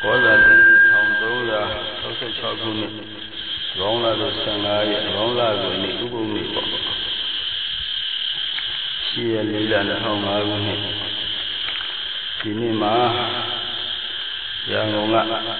ကောဇာတိ1366ခုနှစ်ရောင်းလာတဲ့15ရက်ရောင်းလာတဲ့နေ့ဥပုသ်နေ့ပေါ့ရှိရလေးလ2005ခုနှစ်ဒီနေ့မှာရန်ကုန်က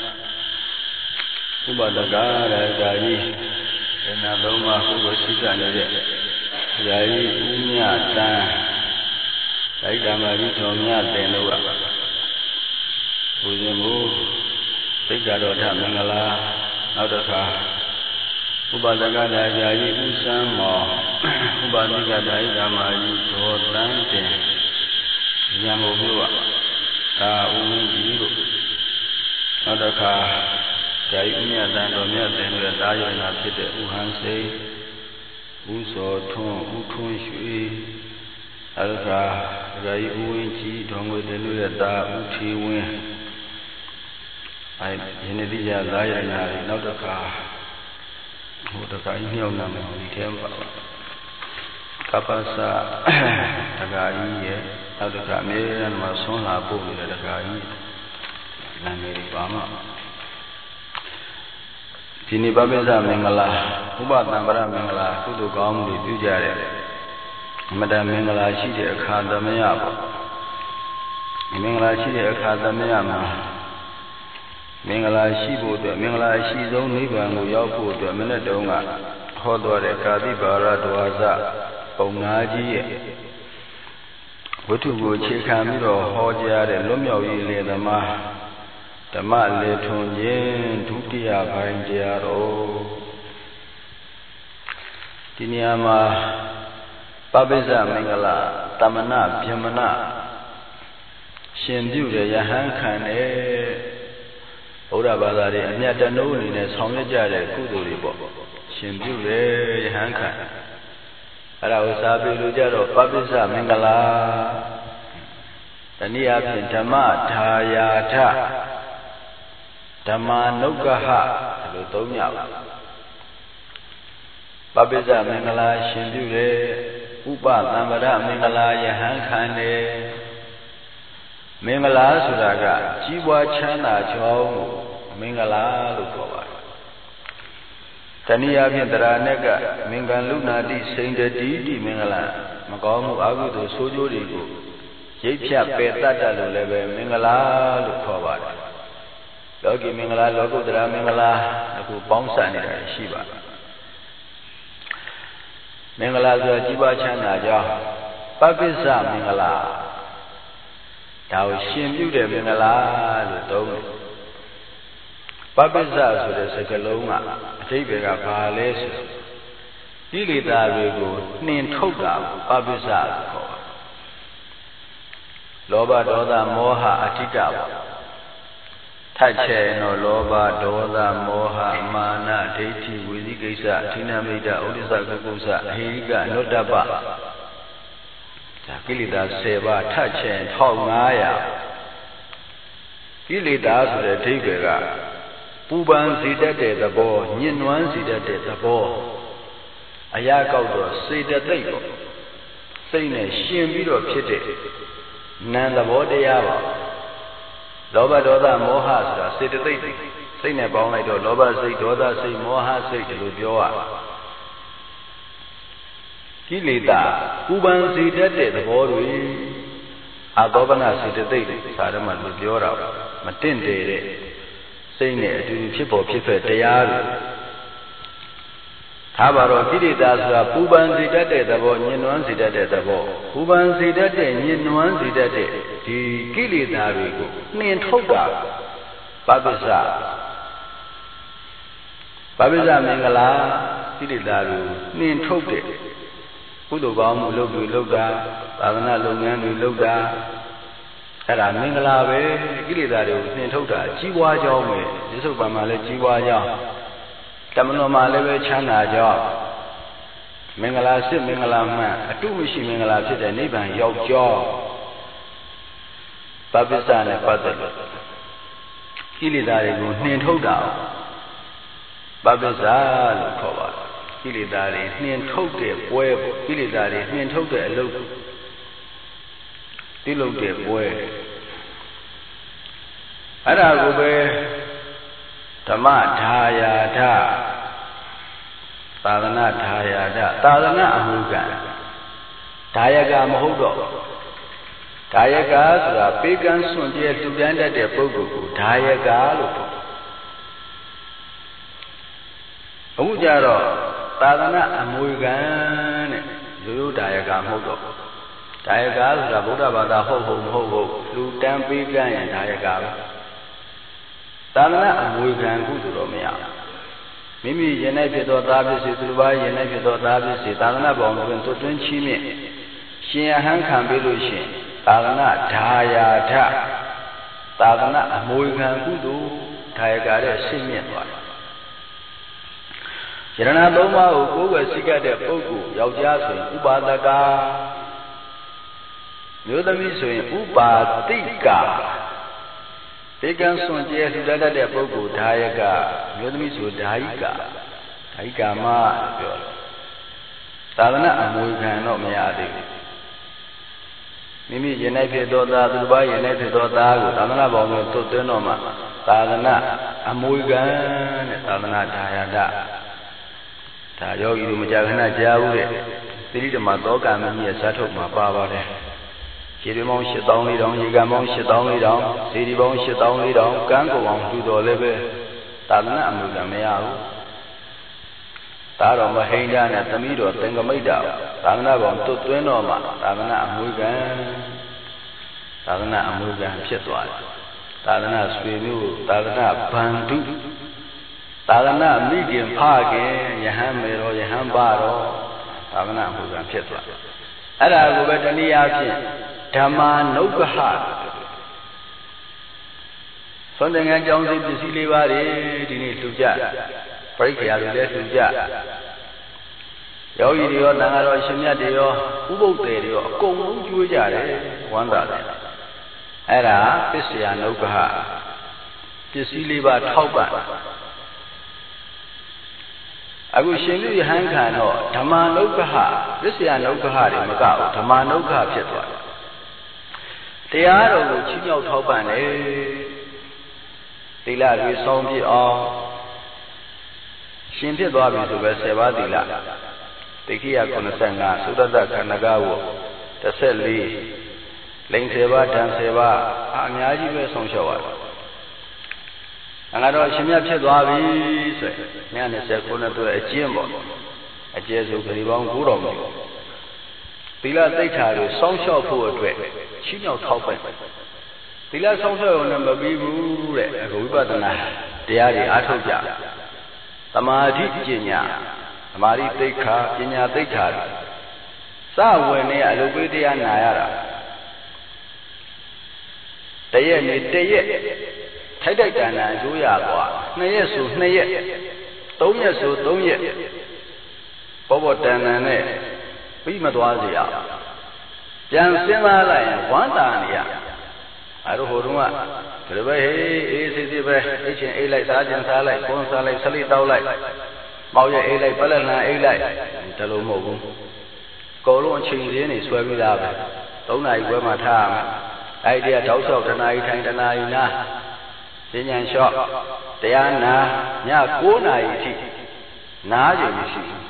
ဥပဒကရာဇာကြီးအနာသုံးပါးကိုရှိကြနေတဲ့ဇာကြီးဦးမြတန်းတိုက်ဓမ္မကြီးတော်မြတ်တင်လို့ကဘုရင်ကိုသိက္ခာတော်ထမင်္ဂလာနောက်တစ်ခါဥပဒကရာဇာကြီးဦးစမ်းမော်ဥပဒကတိုက်ဓမ္မကြီးတော်တန်းတင်ရန်ကုန်မြို့ကဒါဦးကြီးတို့နောက်တစ်ခါဇာကြီးဦးမြတ်တန်းတော်မြတ်တင်လို့တာရဏဖြစ်တဲ့ဦးဟန်စိန်ဦးစောထွန်းဦးထွန်းရွှေအလကာဇာကြီးဦးဝင်းကြီးတော်ငွေတင်လို့တာဦးထီဝင်းယနေ့ဒီရလာရနာနောက်တစ်ခါဟိုတခါညှောင်းနာမယ်ဒီထဲမှာကပ္ပစတခါကြီးရဲ့နောက်တစ်ခါအမြဲတမ်းမှာဆွမ်းလာပို့နေတဲ့တခါကြီးနာမည်ပါမှာဒီနေ့ပပိစမင်္ဂလာဥပသံဗရမင်္ဂလာကုသိုလ်ကောင်းမှုတွေပြုကြတဲ့အမတန်မင်္ဂလာရှိတဲ့အခါသမယပေါ့မင်္ဂလာရှိတဲ့အခါသမယမှာမင်္ဂလာရှိဖို့အတွက်မင်္ဂလာရှိဆုံးနိဗ္ဗာန်ကိုရောက်ဖို့အတွက်မနေ့တုန်းကဟောတော်တဲ့ကာတိပါရဒဝါစပုံနာကြီးရဲ့ဝတ္ထုကိုအခြေခံပြီးတော့ဟောကြားတဲ့လွတ်မြောက်ရေးလေသမားဓမ္မလေထွန်ခြင်းဒုတိယပိုင်းတရားတော်ဒီနေရာမှာပပိစမင်္ဂလာတမနာဗျမနရှင်ပြုတဲ့ယဟန်ခံတဲ့ဘုရားဘာသာတွေအမြတ်တနိုးအနေနဲ့ဆောင်ရွက်ကြတဲ့ကုသိုလ်တွေပေါ့ရှင်ပြုတယ်ယဟန်ခံအဲ့ဒါကိုစာပေလိုကြတော့ပပိစမင်္ဂလာတနည်းအားဖြင့်ဓမ္မထာယာထဓမ္မာနုက္ခဟဒီလိုသုံးရပါပပိစမင်္ဂလာရှင်ပြုတယ်ဥပသံဗရမင်္ဂလာယဟန်ခံတယ်မင်္ဂလာဆိုတာကကြီးပွားချမ်းသာကြောင်းကိုမင်္ဂလာလို့ခေါ်ပါတယ်။တနည်းအားဖြင့်တရားနဲ့ကမင်္ဂလုနာတိစိန်တတိတိမင်္ဂလာမကောင်းမှုအကုသိုလ်ဆိုးကျိုးတွေကိုရိပ်ဖြတ်ပယ်တတ်တယ်လို့လည်းပဲမင်္ဂလာလို့ခေါ်ပါတယ်။လောကီမင်္ဂလာလောကုတ္တရာမင်္ဂလာအခုပေါင်းစပ်နေတာရှိပါတယ်။မင်္ဂလာဆိုတာကြီးပွားချမ်းသာကြောင်းပပိစမင်္ဂလာဒါကိုရှင်ပြုတဲ့မင်္ဂလာလို့သုံးတယ်ပပိစဆိုတဲ့စကားလုံးကအဓိပ္ပာယ်ကဘာလဲဆိုကိလေသာတွေကိုနှင်ထုတ်တာပပိစလို့ခေါ်တယ်လောဘဒေါသမောဟအဋ္ဌိကပေါ့ထတ်ချဲတော့လောဘဒေါသမောဟမာနဒိဋ္ဌိဝိသိကိစ္စဌိနမိတ်ဥဒိစ္စကုက္ကုစအဟိကနုတ္တပကိလေသာ10ပါးထပ်ချင်1500ကိလေသာဆိုတဲ့အဓိပ္ပာယ်ကပူပန်စေတတ်တဲ့သဘောညှဉ်းနှွမ်းစေတတ်တဲ့သဘောအရာကောက်တော့စေတသိက်ပေါ့စိတ်နဲ့ရှင်ပြီးတော့ဖြစ်တဲ့နာမ်သဘောတရားပါလောဘဒေါသမောဟဆိုတာစေတသိက်စိတ်နဲ့ပေါင်းလိုက်တော့လောဘစိတ်ဒေါသစိတ်မောဟစိတ်ဒီလိုပြောရကိလေသာပူပန်စေတတ်တဲ့သဘောတွေအသောပနစေတသိက်စာရမလို့ပြောတာမတင့်တယ်တဲ့စိတ်နဲ့အတူတူဖြစ်ပေါ်ဖြစ်ဖက်တရားတွေထားပါတော့ကိလေသာဆိုတာပူပန်စေတတ်တဲ့သဘောညှဉ်းနှွမ်းစေတတ်တဲ့သဘောပူပန်စေတတ်တဲ့ညှဉ်းနှွမ်းစေတတ်တဲ့ဒီကိလေသာတွေကိုနှင်ထုတ်တာပပိစမင်္ဂလာကိလေသာတွေနှင်ထုတ်တဲ့ကုသိုလ်ကောင်းမှုလုပ်ပြီးလုပ်တာသာသနာလုပ်ငန်းတွေလုပ်တာအဲ့ဒါမင်္ဂလာပဲကိလေသာတွေကိုနှင်ထုတ်တာကြီးပွားကြောင်းပဲဒီစုပ်ပံမှာလည်းကြီးပွားကြောင်းတမန်တော်မှာလည်းပဲချမ်းသာကြောင်းမင်္ဂလာစစ်မင်္ဂလာမှန်အတုမရှိမင်္ဂလာဖြစ်တဲ့နိဗ္ဗာန်ရောက်ကြောင်းပပိစနဲ့ပတ်သက်လို့ကိလေသာတွေကိုနှင်ထုတ်တာပပိစလို့ခေါ်ပါတယ်ကိလေသာတွေနှင်ထုတ်တဲ့ပွဲပေါ့ကိလေသာတွေနှင်ထုတ်တဲ့အလုပ်ပြုလုပ်တဲ့ပွဲ Ada gube Dhamma dhayada Tadana dhayada Tadana amugan Dhayaga mahudo Dhayaga sura Pegan sunje tudanda de pugu Dhayaga lupa Amujaro Tadana amugan Lulu dhayaga mahudo Dhayaga sura Buddha bada ho Lutan pegan yang dhayaga Tadana amugan kudu mea Mimi yenai pito tabisi Turuba yenai pito tabisi Tadana bawang tutun chimi Shinyahan kambilu shin Tadana dhayada Tadana amugan kudu Dhayagare simyen wa Jirana doma ukoga sikade pugu Yaujia suin ubadaka Yodami suin ubadika Pegan sunje sudada de pugu Dhayaga Yodami su dhayika Dhayika ma Tadana amugan no meyadi Mimi yenai pito ta Turuba yenai pito ta Tadana bawang tutun no ma Tadana amugan Tadana dhayada Ta yogi du majagana jawu de Tiridama toka mimi sathuk ma pabare Chiri mong shitong li dong Yiga mong shitong li dong Siri mong shitong li dong Kanko wang tu do lebe Tadana amugan meyawu Taro mahinda na tamido Tengamaida Tadana bawang tutun no ma Tadana amugan Pitwa Tadana swemu Tadana bantu Tadana migin pagin Yahan mero yahan baro Tadana amugan pitwa Ada gube taniya pin Dhamma nukha Sondengan jauh si bisi lewari Dini tuja Perikya lule tuja Yogi diyo nangaro shimya diyo Ubukte diyo Kung juwe jare Wanda Ada pisya nukha Bisi lewa thaupan Aku shindu yahan no Dhamma nukha Pisya nukha di makao Dhamma nukha pitwaတရားတော်ကိုချီးမြှောက်ထောက်ပံ့တယ်သီလတွေစောင့်ပြည့်အောင်ရှင်ဖြစ်သွားပြီဆိုပဲ10ပါးသီလတိခိယ95သုဒ္ဓတခန္ဓကဝ14လိန်10ပါးဓာန်10ပါးအများကြီးပဲဆောင်လျှောက်ရတယ်ငါတော့ရှင်မြတ်ဖြစ်သွားပြီဆိုရင်29အတွက်အကျင့်ပေါ့အကျယ်ဆိုဂရီပေါင်း9000ပေါ့သီလသိက္ခာတွေစောင့်ရှောက်ဖို့အတွက်ချီးမြှောက်ထောက်ပံ့သီလစောင့်ရှောက်ရုံနဲ့မပြီးဘူးတဲ့အခုဝိပဿနာတရားတွေအားထုတ်ကြသမာဓိပညာသမာဓိသိက္ခာပညာသိက္ခာတွေစဝင်နေအလုပ်ပေးတရားနာရတာတရက်နေတရက်ထိုက်တန်အကျိုးရกว่า2ရက်ဆို2ရက်3ရက်ဆို3ရက်ဘောတန်နဲ့ပြီးမသွားစေရပြန်စဉ်းစားလိုက်ရင်ဝမ်းသာနေရအဲ့တော့ဟိုတုန်းကဒီလိုပဲဟေးအေးစစ်စစ်ပဲအိတ်ချင်းအိတ်လိုက်စားချင်းစားလိုက်ကွန်းစားလိုက်ဆလိတောက်လိုက်မောက်ရအိတ်လိုက်ပလက်လန်အိတ်လိုက်ဒါလိုမဟုတ်ဘူးကောလုံးအချိန်ရင်းနေဆွဲပြီးသားပဲ3နာရီခွဲမှထားရမယ်အဲ့ဒီကတောက်လျှောက်1နာရီထိုင်1နာရီနာဉာဏ်လျှော့တရားနာည9နာရီအထိနားကြည့်မရှိဘူး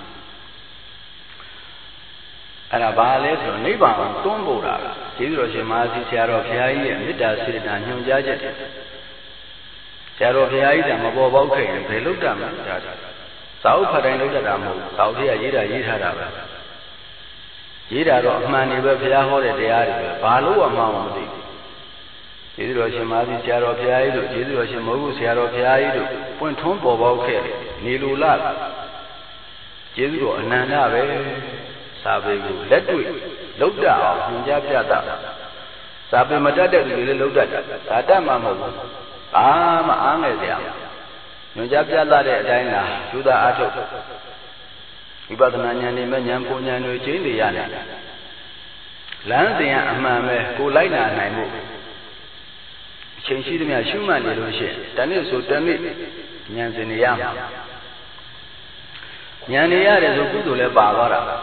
အဲ့ဒါဘာလဲဆိုတော့နိဗ္ဗာန်ကိုတွန်းပို့တာကျေးဇူးတော်ရှင်မဟာစီဆရာတော်ဘုရားကြီးရဲ့မေတ္တာစေတနာညွှန်ကြားချက်တွေဆရာတော်ဘုရားကြီးကမပေါ်ပေါက်ခဲ့ရင်ဘယ်လုပ်တတ်မလဲဒါစာအုပ်ဖတ်တိုင်းလုပ်တတ်တာမဟုတ်ဘူးစာအုပ်ထဲကရေးထားတာပဲရေးတာတော့အမှန်တွေပဲဘုရားဟောတဲ့တရားတွေပဲဘာလို့အမှန်မသိဘူးကျေးဇူးတော်ရှင်မဟာစီဆရာတော်ဘုရားကြီးတို့ကျေးဇူးတော်ရှင်မဟုတ်ဘူးဆရာတော်ဘုရားကြီးတို့ပွင့်ထွန်းပေါ်ပေါက်ခဲ့နေလူလားကျေးဇူးတော်အနန္တပဲစာပေကိုလက်တွေ့လောက်တအောင်ညွှန်ကြားပြတာစာပေမတတ်တဲ့လူတွေလည်းလောက်တတ်တာဒါတတ်မှမဟုတ်ဘူးဘာမှအားငယ်စရာညွှန်ကြားပြတာတဲ့အတိုင်းလားယူတာအားထုတ်ဝိပဿနာဉာဏ်နဲ့ဉာဏ်ပုံဉာဏ်တွေကျင်းနေရတယ်လမ်းစဉ်ကအမှန်ပဲကိုလိုက်နာနိုင်ဖို့အချိန်ရှိသမျှရှုမှတ်နေလို့ရှိရင်တနေ့ဆိုတနေ့ဉာဏ်စဉ်နေရမှာဉာဏ်နေရတယ်ဆိုကုသိုလ်လည်းပါသွားတာ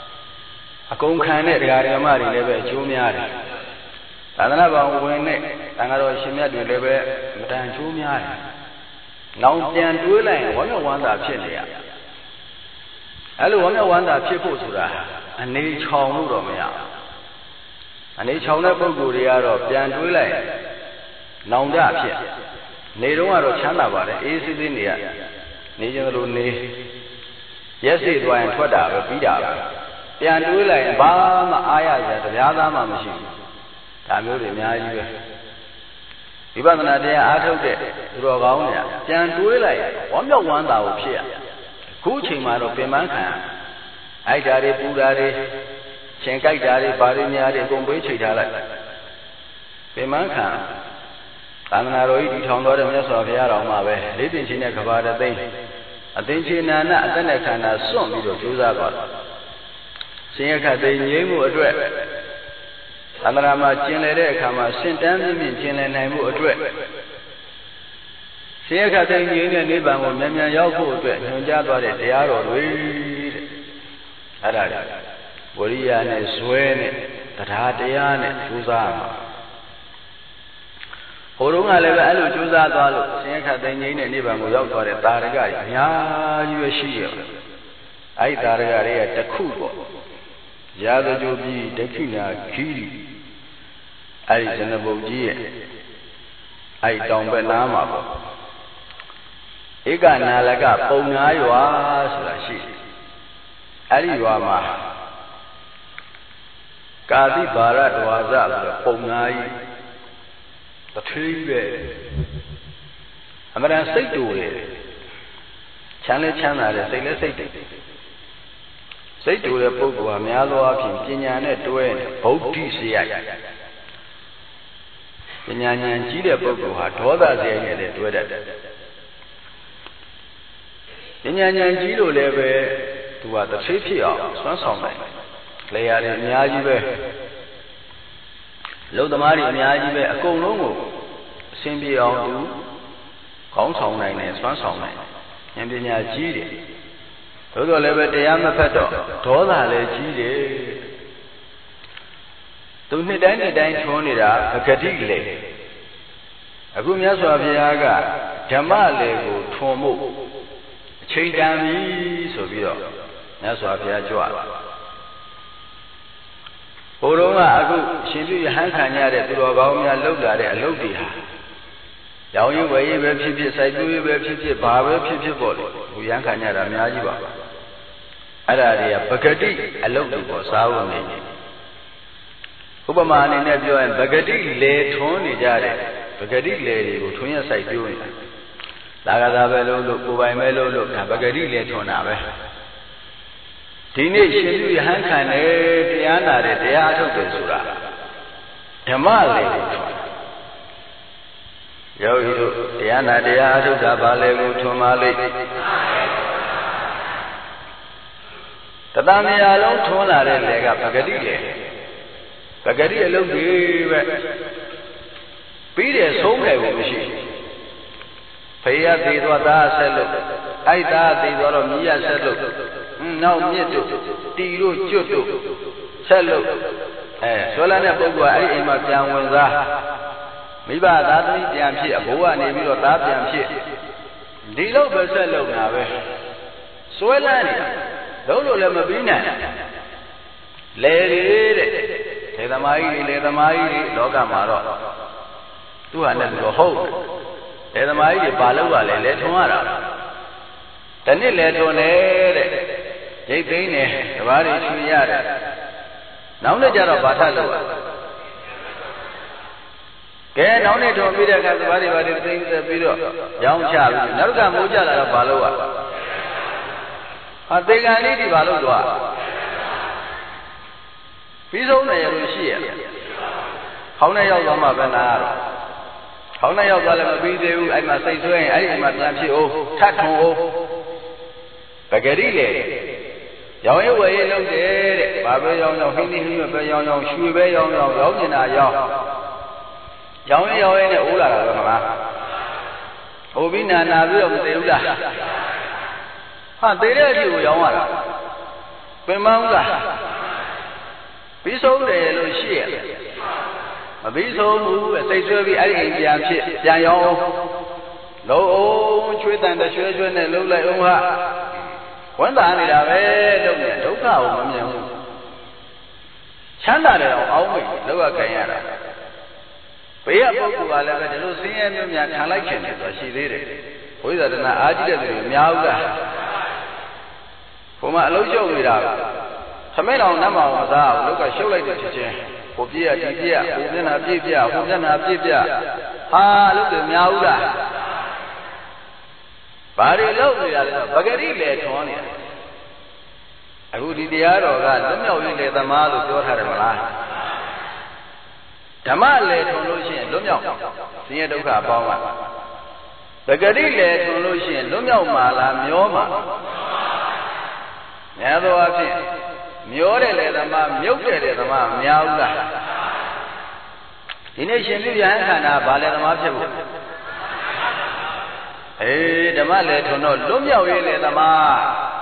အကုန်ခံတဲ့တရားဓမ္မတွေလည်းပဲအကျိုးများတယ်သာသနာ့ဘောင်ဝင်နဲ့တန်ဃာတော်ရှင်မြတ်တွေလည်းပဲမတန်ချိုးများတယ်နောင်ပြန်တွေးလိုက်ရင်ဝမ်းမြောက်ဝမ်းသာဖြစ်နေရအဲ့လိုဝမ်းမြောက်ဝမ်းသာဖြစ်ဖို့ဆိုတာအနေချောင်လို့တော့မရအနေချောင်တဲ့ပုဂ္ဂိုလ်တွေကတော့ပြန်တွေးလိုက်နောင်တဖြစ်နေတော့ကတော့ချမ်းသာပါတယ်အေးဆေးဆေးနေရနေကြလို့နေရက်စီသွားရင်ထွက်တာပဲပြီးတာပဲပြန်တွေးလိုက်ရင်ဘာမှအားရစရာတရားသားမှမရှိဘူးဒါမျိုးတွေအများကြီးပဲဝိပဿနာတရားအားထုတ်တဲ့သူတော်ကောင်းတွေပြန်တွေးလိုက်ဝမ်းမြောက်ဝမ်းသာကိုဖြစ်ရခုအချိန်မှာတော့ပင်ပန်းခံအိုက်တာတွေပူတာတွေရှင်ကြိုက်တာတွေဘာတွေများတွေအကုန်ပေးချိန်ထားလိုက်ပင်ပန်းခံသာသနာတော်ကြီးဒီထောင်တော်တဲ့မြတ်စွာဘုရားတော်မှာပဲလေးပင်ချင်းနဲ့ကဘာတသိန်းအသိချင်းနာနာအသက်နဲ့ခန္ဓာစွန့်ပြီးတော့ကြိုးစားသွားတယ်ရှင်ရခတ်သိငြိမ်းမှုအတွက်သန္တရာမှာကျင်လည်တဲ့အခါမှာစင်တန်းမြင့်ကျင်လည်နိုင်မှုအတွက်ရှင်ရခတ်သိငြိမ်းတဲ့နိဗ္ဗာန်ကိုမြန်မြန်ရောက်ဖို့အတွက်ညွှန်ကြားသွားတဲ့တရားတော်တွေတဲ့အဲ့ဒါဝရိယနဲ့ဇွဲနဲ့တရားတရားနဲ့ကြိုးစားမှာဟိုတုန်းကလည်းပဲအဲ့လိုကြိုးစားသွားလို့ရှင်ရခတ်သိငြိမ်းတဲ့နိဗ္ဗာန်ကိုရောက်သွားတဲ့တာရကကြီးအများကြီးပဲရှိရဲ့အဲ့ဒီတာရကတွေကတစ်ခုပေါ့ရာဇကြိုပြီးဒက္ခိဏခီရီအဲ့ဒီဇနဘုတ်ကြီးရဲ့အဲ့ဒီတောင်ဘက်နားမှာပေါ့ဧကနာလကပုံနာရွာဆိုတာရှိတယ်အဲ့ဒီရွာမှာကာတိဘာရဒဝါဇဆိုတဲ့ပုံနာကြီးတထေးပဲအမှန်တန်စိတ်တူတယ်ချမ်းလဲချမ်းသာတယ်စိတ်လဲစိတ်တယ်စိတ်တူတဲ့ပုဂ္ဂိုလ်ဟာများသောအားဖြင့်ပညာနဲ့တွဲနေဗုဒ္ဓိစရိုက်ပညာဉာဏ်ကြီးတဲ့ပုဂ္ဂိုလ်ဟာဒေါသစရိုက်နဲ့လည်းတွဲတတ်တယ်ပညာဉာဏ်ကြီးလို့လည်းပဲသူကတစ်ဖေးဖြစ်အောင်ဆွမ်းဆောင်နိုင်လေယာတွေအများကြီးပဲလုံသမားတွေအများကြီးပဲအကုန်လုံးကိုအရှင်းပြအောင်သူခေါင်းဆောင်နိုင်တယ်ဆွမ်းဆောင်နိုင်ဉာဏ်ပညာကြီးတယ်သို့တော်လည်းပဲတရားမဖတ်တော့ဒေါသလည်းကြီးတယ်သူနှစ်တိုင်းထွန်းနေတာပဂတိလေအခုမြတ်စွာဘုရားကဓမ္မလေကိုထွန်မှုအချိန်တန်ပြီဆိုပြီးတော့မြတ်စွာဘုရားကြွလာဘုရောကအခုရှင်ပြုရဟန်းခံရတဲ့သူတော်ကောင်းများလှုပ်လာတဲ့အလုပ်တွေဟာရောင်ရည်ဝယ်ရည်ပဲဖြစ်ဖြစ်စိုက်ပျိုးရည်ပဲဖြစ်ဖြစ်ဘာပဲဖြစ်ဖြစ်ပေါ့လေဘုရားခံရတာအများကြီးပါအဲ့ဒါတွေကပဂတိအလုပ်တွေပေါ့စားဖို့နေဥပမာအနေနဲ့ပြောရင်ပဂတိလေထွန်းနေကြတဲ့ပဂတိလေတွေကိုထွန်းရစိုက်ပျိုးနေတာသာကသာပဲလို့ကိုယ်ပိုင်ပဲလို့ဒါပဂတိလေထွန်းတာပဲဒီနေ့ရှင်ပြုရဟန်းခံတယ်တရားနာတယ်တရားအထုတ်တယ်ဆိုတာဓမ္မလေကိုထွန်းယောဂီတို့တရားနာတရားအထုတ်တာဘာလဲကိုထွန်းပါလိမ့်တသမြာလုံးထွန်းလာတဲ့လေကပဂတိလေပဂတိအလုပ်တွေပဲပြီးတယ်ဆုံးတယ်ကိုမရှိဖေရသေးသွားသားဆက်လို့အိုက်သားသေးသွားတော့မြည်ရဆက်လို့နောက်မြစ်တို့တီတို့ကျွတ်တို့ဆက်လို့ဆွဲလာတဲ့ပုဂ္ဂိုလ်ကအဲ့ဒီအိမ်မှာပြန်ဝင်စားမိဘသားသမီးပြန်ဖြစ်အဘိုးကနေပြီးတော့သားပြန်ဖြစ်ဒီလောက်ပဲဆက်လို့နာပဲဆွဲလာနေတာလုံးလို့လည်းမပြီးနိုင်လေတဲ့လေသမားကြီးလေသမားကြီးလောကမှာတော့သူဟာနဲ့သူတော့ဟုတ်လေသမားကြီးတွေဘာလုပ်ရလဲလေထွန်ရတာတနည်းလေထွန်တယ်တဲ့ရိတ်သိမ်းတယ်တဘာတွေချွေရတယ်နောက်နေ့ကျတော့ဘာထလုပ်ရကဲနောက်နေ့ထွန်ပြီးတဲ့အခါတဘာတွေဘာတွေသိမ်းဆက်ပြီးတော့ရောင်းချပြီးနောက်ကမိုးကြလာတော့ဘာလုပ်ရသေကံလေးဒီဘာလို့သွားပြီးဆုံးတယ်ရလို့ရှိရခေါင်းနဲ့ရောက်သွားမှပဲနားရတော့ခေါင်းနဲ့ရောက်သွားလည်းမပြီးသေးဘူးအဲ့မှာစိတ်ဆွဲရင်အဲ့ဒီမှာပြန်ဖြစ်အောင်ထပ်ထုံအောင်ပဂရိလေရောင်ရဲဝယ်ရဲလုပ်တယ်တဲ့ဘာပဲရောင်းဟင်းနေဟင်းပဲရောင်းရွှေပဲရောင်းနေတာရောင်းရဲနဲ့အိုးလာတာပဲမလားဟိုပြီးနာပြီးတော့မသိဘူးလားဟာသေးတဲ့အဖြစ်ကိုရောင်းရတာပင်မဟုတ်လားပြီးဆုံးတယ်လို့ရှိရ mà bí số mũ xây xưa bị ấy hình dạng chuyện dạng nhau lâu chuối tàn đã chuối này lâu lại ông hạ quán ta này là về đâu nhỉ đâu cao mà nhỉ chán ta này ông mình đâu có cái nhà đó bây giờ bố cụ là cái lúc sinh em nhà thằng lấy chuyện rồi xí thế đấy bây giờ là ai chỉ để nhau cả hôm mà lâu lâu người đó mấy nào nằm vào sao lúc cái show lại được chứ hôm kia đi kia hôm kia nào đi kia hôm kia nào đi kia lúc được nhau cả bà đi lâu rồi là bà cái đi lệ thon nàyအခုဒီတရားတော်ကလွတ်မြောက်ရေးလေသမားလို့ပြောထားတယ်မလားဓမ္မလေထုံလို့ရှိရင်လွတ်မြောက်ဆင်းရဲဒုက္ခအပေါင်းပါပဂတိလေထုံလို့ရှိရင်လွတ်မြောက်မှာလားမျောမှာများသောအားဖြင့်မျောတဲ့လေသမားမြုပ်တဲ့လေသမားမများဘူးလားဒီနေ့ရှင်ပြုပြန်ခန္ဓာဘာလေသမားဖြစ်ဖို့ဓမ္မလေထုံတော့လွတ်မြောက်ရေးလေသမား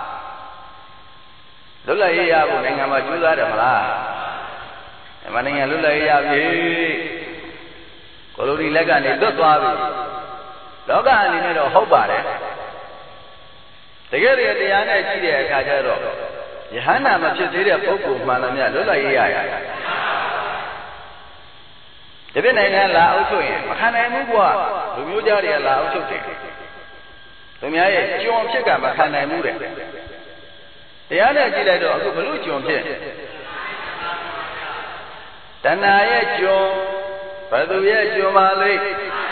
လွတ်လပ်ရေးရဖို့နိုင်ငံမှာကြိုးစားတယ်မလားမြန်မာနိုင်ငံလွတ်လပ်ရေးရပြီကိုလိုနီလက်ကနေလွတ်သွားပြီလောကအနေနဲ့တော့ဟုတ်ပါတယ်တကယ်တည်းတရားနဲ့ကြည့်တဲ့အခါကျတော့ယဟန္တာမဖြစ်သေးတဲ့ပုဂ္ဂိုလ်မှန်တယ်များလွတ်လပ်ရေးရရဒီပြနိုင်ငံလာအုပ်ချုပ်ရင်မခံနိုင်ဘူးကွာလူမျိုးကြားတွေကလာအုပ်ချုပ်တယ်သူများရဲ့ကြုံဖြစ်ကမခံနိုင်ဘူးတဲ့တရားနဲ့ကြည့်လိုက်တော့အခုဘလို့ကြုံဖြစ်တဏှာရဲ့ကြုံဘယ်သူရဲ့ကြုံပါလိမ့်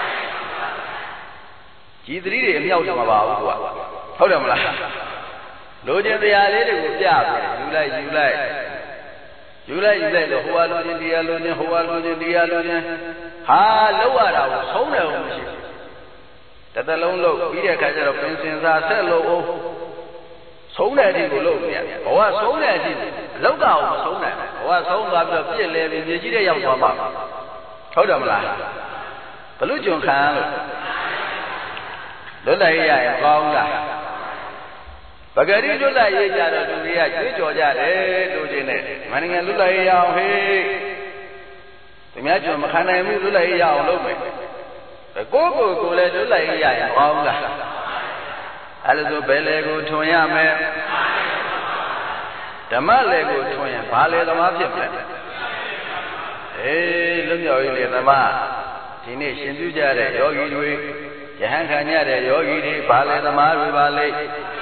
ကြည်သတိတွေအမြောက်တယ်မပါဘူးကွာဟုတ်တယ်မလားလိုချင်တရားလေးတွေကိုပြပြီးယူလိုက်လို့ဟိုဟာလိုချင်တရားလိုချင်ဟိုဟာလိုချင်တရားလိုချင်ဟာလောက်ရတာကိုဆုံးတယ်ဟုတ်မရှိတသက်လုံးလို့ပြီးတဲ့အခါကျတော့ပင်စင်စားဆက်လို့အောင်ဆုံးတဲ့အထိကိုလုပ်နေရတယ်ဘဝဆုံးတဲ့အထိအလောက်ကအောင်မဆုံးနိုင်ဘဝဆုံးသွားပြီးတော့ပြည့်လဲပြီးမြေကြီးတဲ့ရောက်သွားမှာဟုတ်တယ်မလားဘလို့ကြုံခံလို့လွတ်လပ်ရေးရရင်ကောင်းလားပဂတိလွတ်လပ်ရေးကြတော့သူတွေကကြွေးကြော်ကြတယ်လို့ချင်းနဲ့မန္တန်လွတ်လပ်ရေးရအောင်ဟေးသူများကြုံမခံနိုင်ဘူးလွတ်လပ်ရေးရအောင်လုပ်မယ်ကိုလည်းလွတ်လပ်ရေးရရင်ကောင်းလားအဲ့လိုဆိုဘယ်လေကိုထွန်ရမယ်ဓမ္မလေကိုထွန်ရင်ဘာလေသမားဖြစ်မလဲလွတ်မြောက်ရေးလေသမားဒီနေ့ရှင်ပြုကြတဲ့ယောဂီတွေယဟန်ခံကြတဲ့ယောဂီတွေဘာလေသမားတွေပါလေ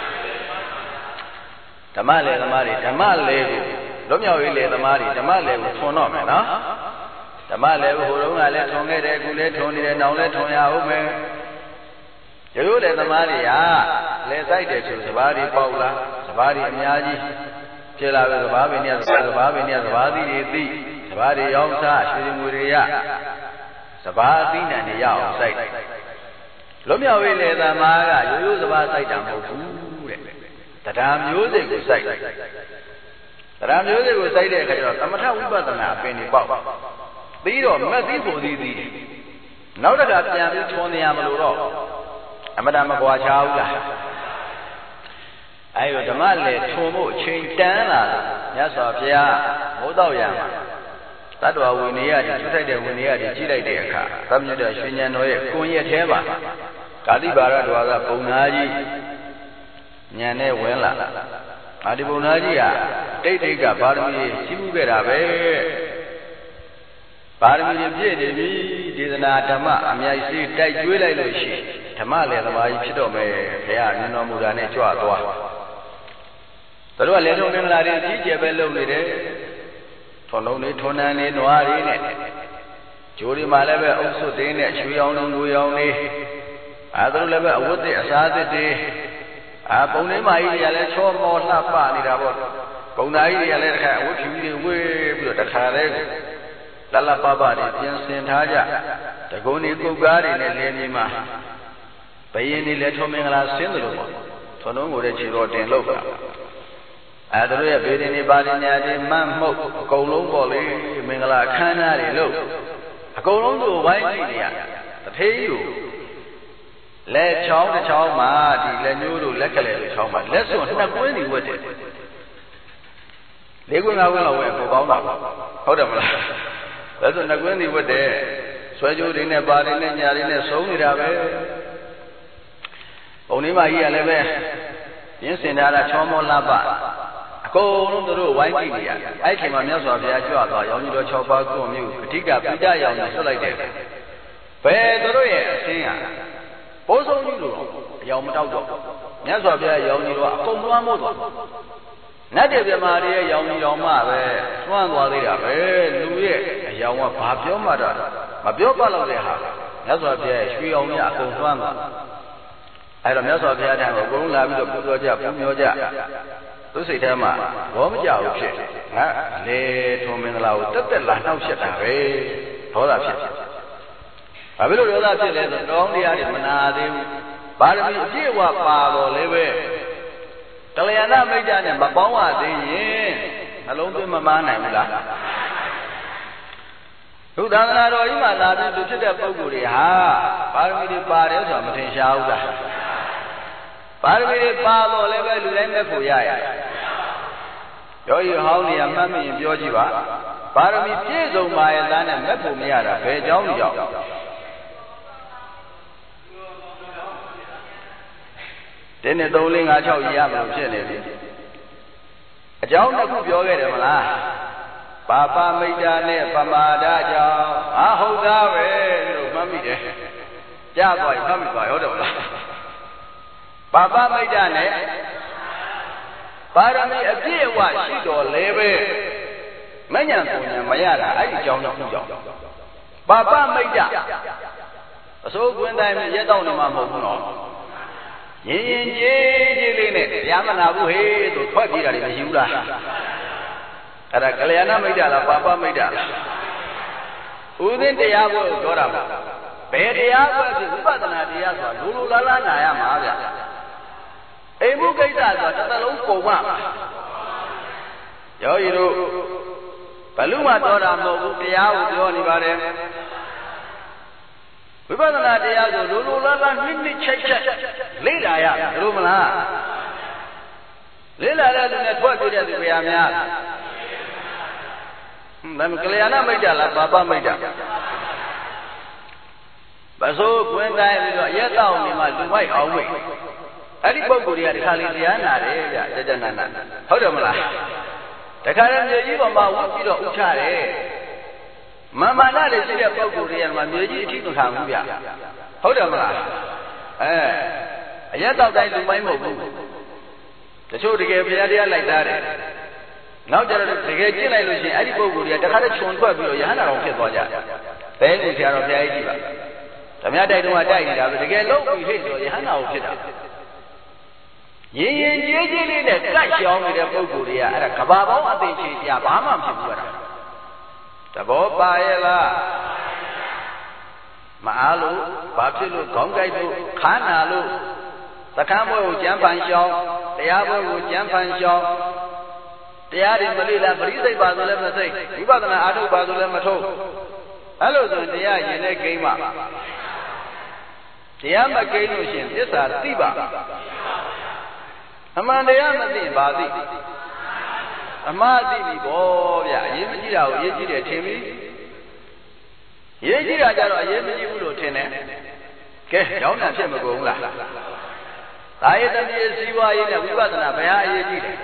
ဓမ္မလေသမားတွေဓမ္မလေကိုလွတ်မြောက်ရေးလေသမားတွေဓမ္မလေကိုထွန်တော့မယ်နော်ဓမ္မလေကိုဟိုတုန်းကလည်းထွန်ခဲ့တယ်အခုလည်းထွန်နေတယ်နောက်လည်းထွန်ရအောင်မယ်ရိုးတဲ့သမားတွေကလဲဆိုင်တယ်ဆိုစဘာတွေပေါက်လာစဘာတွေအများကြီးဖြစ်လာပြီစဘာပင်နဲ့စဘာပင်နဲ့စဘာသီးတွေသိစဘာတွေရောင်းစားရွှေငွေတွေရစဘာအသီးနှံတွေရအောင်စိုက်လွတ်မြောက်ရေးလေသမားကရိုးစဘာစိုက်တာမဟုတ်ဘူးတဲ့တရားမျိုးစိတ်ကိုစိုက်တရားမျိုးစိတ်ကိုစိုက်တဲ့အခါကျတော့သမထဝိပဿနာအပင်တွေပေါက်ပြီးတော့မက်သီးဖို့သီးနောက်တစ်ခါပြန်ပြီးထွန်နေရမလို့တော့အမတမကွာချဘူးလားအဲ့တော့ဓမ္မလေထုံဖို့အချိန်တန်းလာမြတ်စွာဘုရားမိုးတော့ရမှာတတ္တဝဝိနည်းရည်ကျွတ်ထိုက်တဲ့ဝိနည်းရည်ကြီးလိုက်တဲ့အခါသမ္မြတ်တော်ရွှေဉဏ်တော်ရဲ့ကွန်ရက်သေးပါကာတိပါရတော်ကပုံနာကြီးဉာဏ်နဲ့ဝင်လာဒီပုံနာကြီးကတိတ်ကပါရမီရှိမှုခဲ့တာပဲပါရမီပြည့်နေပြီဒေသနာဓမ္မအမြိုက်စီးတိုက်ကျွေးလိုက်လို့ရှိရင်ဓမ္မလေသမားကြီးဖြစ်တော့မယ်ဘုရားမြင်တော်မူတာနဲ့ကြွသွားသူတို့ကလေထုံမင်္ဂလာတွေကြီးကျယ်ပဲလုပ်နေတယ်ထွန်လုံးတွေထွန်နန်းတွေနွားတွေနဲ့ဂျိုးတွေမှာလည်းပဲအုပ်စုသေးနဲ့ရွှေရောင်လုံးငွေရောင်တွေသူတို့လည်းပဲအဝတ်တွေအစားသစ်တွေပုံလေးမကြီးတွေကလည်းချောမောလှပနေတာပေါ့ပုံသားကြီးတွေကလည်းတစ်ခါအဝတ်ဖြူတွေဝေးပြီးတော့တစ်ခါတည်းလလပပတွေပြင်ဆင်ထားကြတကုံဒီကုတ်ကားတွေနဲ့လင်းပြီးမှဘယင်းတွေလည်းထုံမင်္ဂလာဆင်းတယ်လို့ပေါ့ထွန်းလုံးကိုလည်းခြေတော်တင်လို့ပါသူတို့ရဲ့ဘေးဒင်တွေပါဒင်ညာတွေမတ်မှုတ်အကုန်လုံးပေါ့လေမင်္ဂလာအခမ်းအနားတွေလို့အကုန်လုံးတို့ဝိုင်းကြည့်နေရတထေးယူလက်ချောင်းတစ်ချောင်းမှာဒီလက်ညှိုးတို့လက်ကလေးတို့ချောင်းမှာလက်စွပ်နှစ်ကွင်းတွေဝတ်တယ်၄ကွင်း၅ကွင်းလောက်ဝတ်ပိုကောင်းတာဟုတ်တယ်မလား That's when I went with there. So I do in a bar in a yard in a song. Only my ear level. Yes, in that Chomo Laba. Go on the road, white India. I came on yours of the Ajua, only to chop out to you. Tika, Pida, so like that. Where the way, singer. Both of you, young Maudo. Yes, of the young Modo. Nadia Maria, young Yoma, one was there, Louis, young Papio Mother, Mabio Palo de Ha. That's what she only a confirm. I don't know if I have a grown lab to put your job. To say, Tama, Wom Jow, lay to Minlao, took the land of Shetta, hold up. I will do that in the long year in Manadi, but if you were Palo, live. Taliana made an Babawa, the alone to Mamma. Who doesn't know you might not do the Poguri, ha? Parmi Paris or Matin Parmi Palo level to them for Yaya. You only a mammy in Georgia. Parmi Piso, my land and Mepumiara, pay John. Then the Doling I shall yam of Jenny. A John of Yoga, Papa Midane, Pamada, I hold out, Mammy. Jaboy, Mammy, hold on. Papa Midane, Parami, a dear wife, she don't live it. Manya, Mayara, I John of John. Papa Midane. So when I'm yet on my home. Yin, Yamana, to 20 years in Yula. At a Kalayana Medala, Papa Medala. Within the Yabo, Gorama. Pay the Yabo is Padana, Lulu Lana, Yamaga. A Mugata, the local one. Yo, Paluma Dora, no, the Yabo, the only body. We better not have the Lulu Mini check. Lila, Rumana. Lila, that's what we are now. Then Kalayana Medala, Papa Medala. But so when I yet down in my white away. I did both Korea, Kaliana, Janana. Hodamala. The current evil about what you don't Mamma, not a city of Korea, and my music to come here. Hold on, I yet out to my mobile. The show to give the idea like that. Now there are the Gagin, I lose any Korea, the Hara Chon Pablo, Yana of Kiboya. Then we are of the idea. The Mada do a die, but again, look, we hate Yana of Kida. Yin, the Gash on the Korea, and a Kababo, I think she's Yabama. The Bobaela Maalu, Bapilu, Kongaibu, Kanalu, the Camo Jampan Shaw, the Abu Jampan Shaw, the Adi Malila, Brisa Bazulemate, you got an Adu Bazulemato. Hello, the Yane came up. The Yama Galushin, this are Tiba. Among the Yamati Bazi. Amadi, oh, yeah, Yemija, Yejida, Timmy. Yejida, Yemiji, Lieutenant. Get down and Chemagola. I am the Siwa, we got an Abaya Yejida.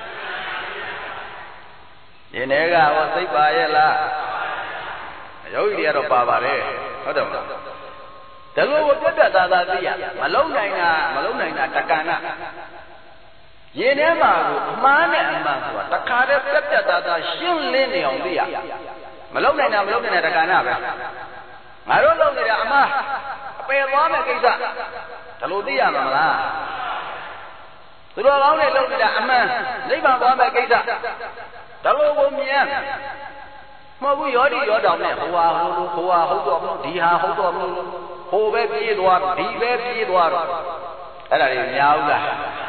Yenega was a Bayela. Yodia of Bavare. The Lord was better Malona, Takana. Yenema, man and man, the Kada Pepta, Shin Lini on the Malone, I'm looking at a canava. I don't know the Ama, pay a woman, the Ludia Mala. The Lord only looked at a man, leave a woman, the Lord Mian. Mabu Yodi Yodam, who are hold Diha, hold baby, baby, and I am Yauga.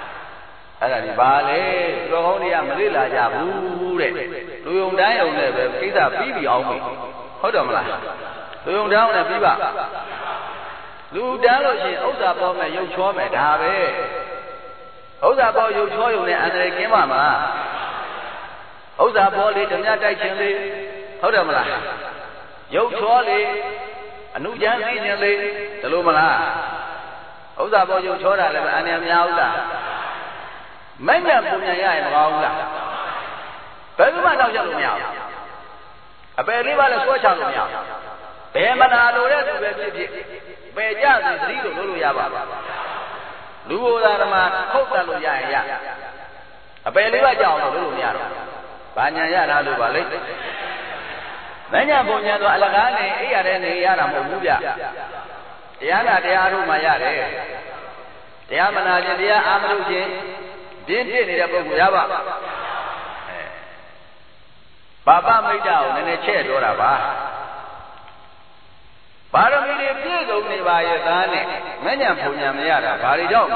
Vale, Rohonia Marilla Yabu, Luyong down there, Kita Bibi on me. Hold on, Luyong down and Biba. Lu Daloshi, Osa Boma, you show me, Have. Osa Bo, you show me, and they came on. Osa Bo, the Nata Chili, ဟုတ်တယ်မလားရုပ်ချောလေအနုကျမ်းသိခြင်းလေဒီလိုမလားဥစ္စာပေါ်ရုပ်ချောတာလည်းအန္တရာယ်များဥစ္စာမဉ္ဇဉ်ပုံညာရရင်မကောင်းဘူးလားဘယ်သူမှတောက်ချက်လို့မရဘူးအပယ်လေးပါလည်းဆွဲချလို့မရဘူးဘယ်မနာလိုတဲ့သူပဲဖြစ်ဖြစ်ပယ်ကြစီသတိလို့လုပ်လို့ရပါဘူးလူဘုရားဓမ္မခုတ်တယ်လို့ရရင်ရအပယ်လေးပါကြောက်လို့လုပ်လို့မရတော့ဘာညာရတာလို့ပါလိမ့်မဉ္ဇဉ်ပုံညာဆိုအလကားနဲ့အိရတဲ့နေရတာမဟုတ်ဘူးဗျတရားနာတရားတို့မှရတယ်တရားမနာခြင်းတရားအာမလို့ခြင်းပြင်းပြနေတဲ့ပုဂ္ဂိုလ်ရပါဘာပမိတ်တာကိုနည်းနည်းချဲ့ပြောတာပါပါရမီတွေပြည့်စုံနေပါရဲ့သားနဲ့မဉ္ဇဉ်ပုံညာမရတာဘာတွေကြောင့်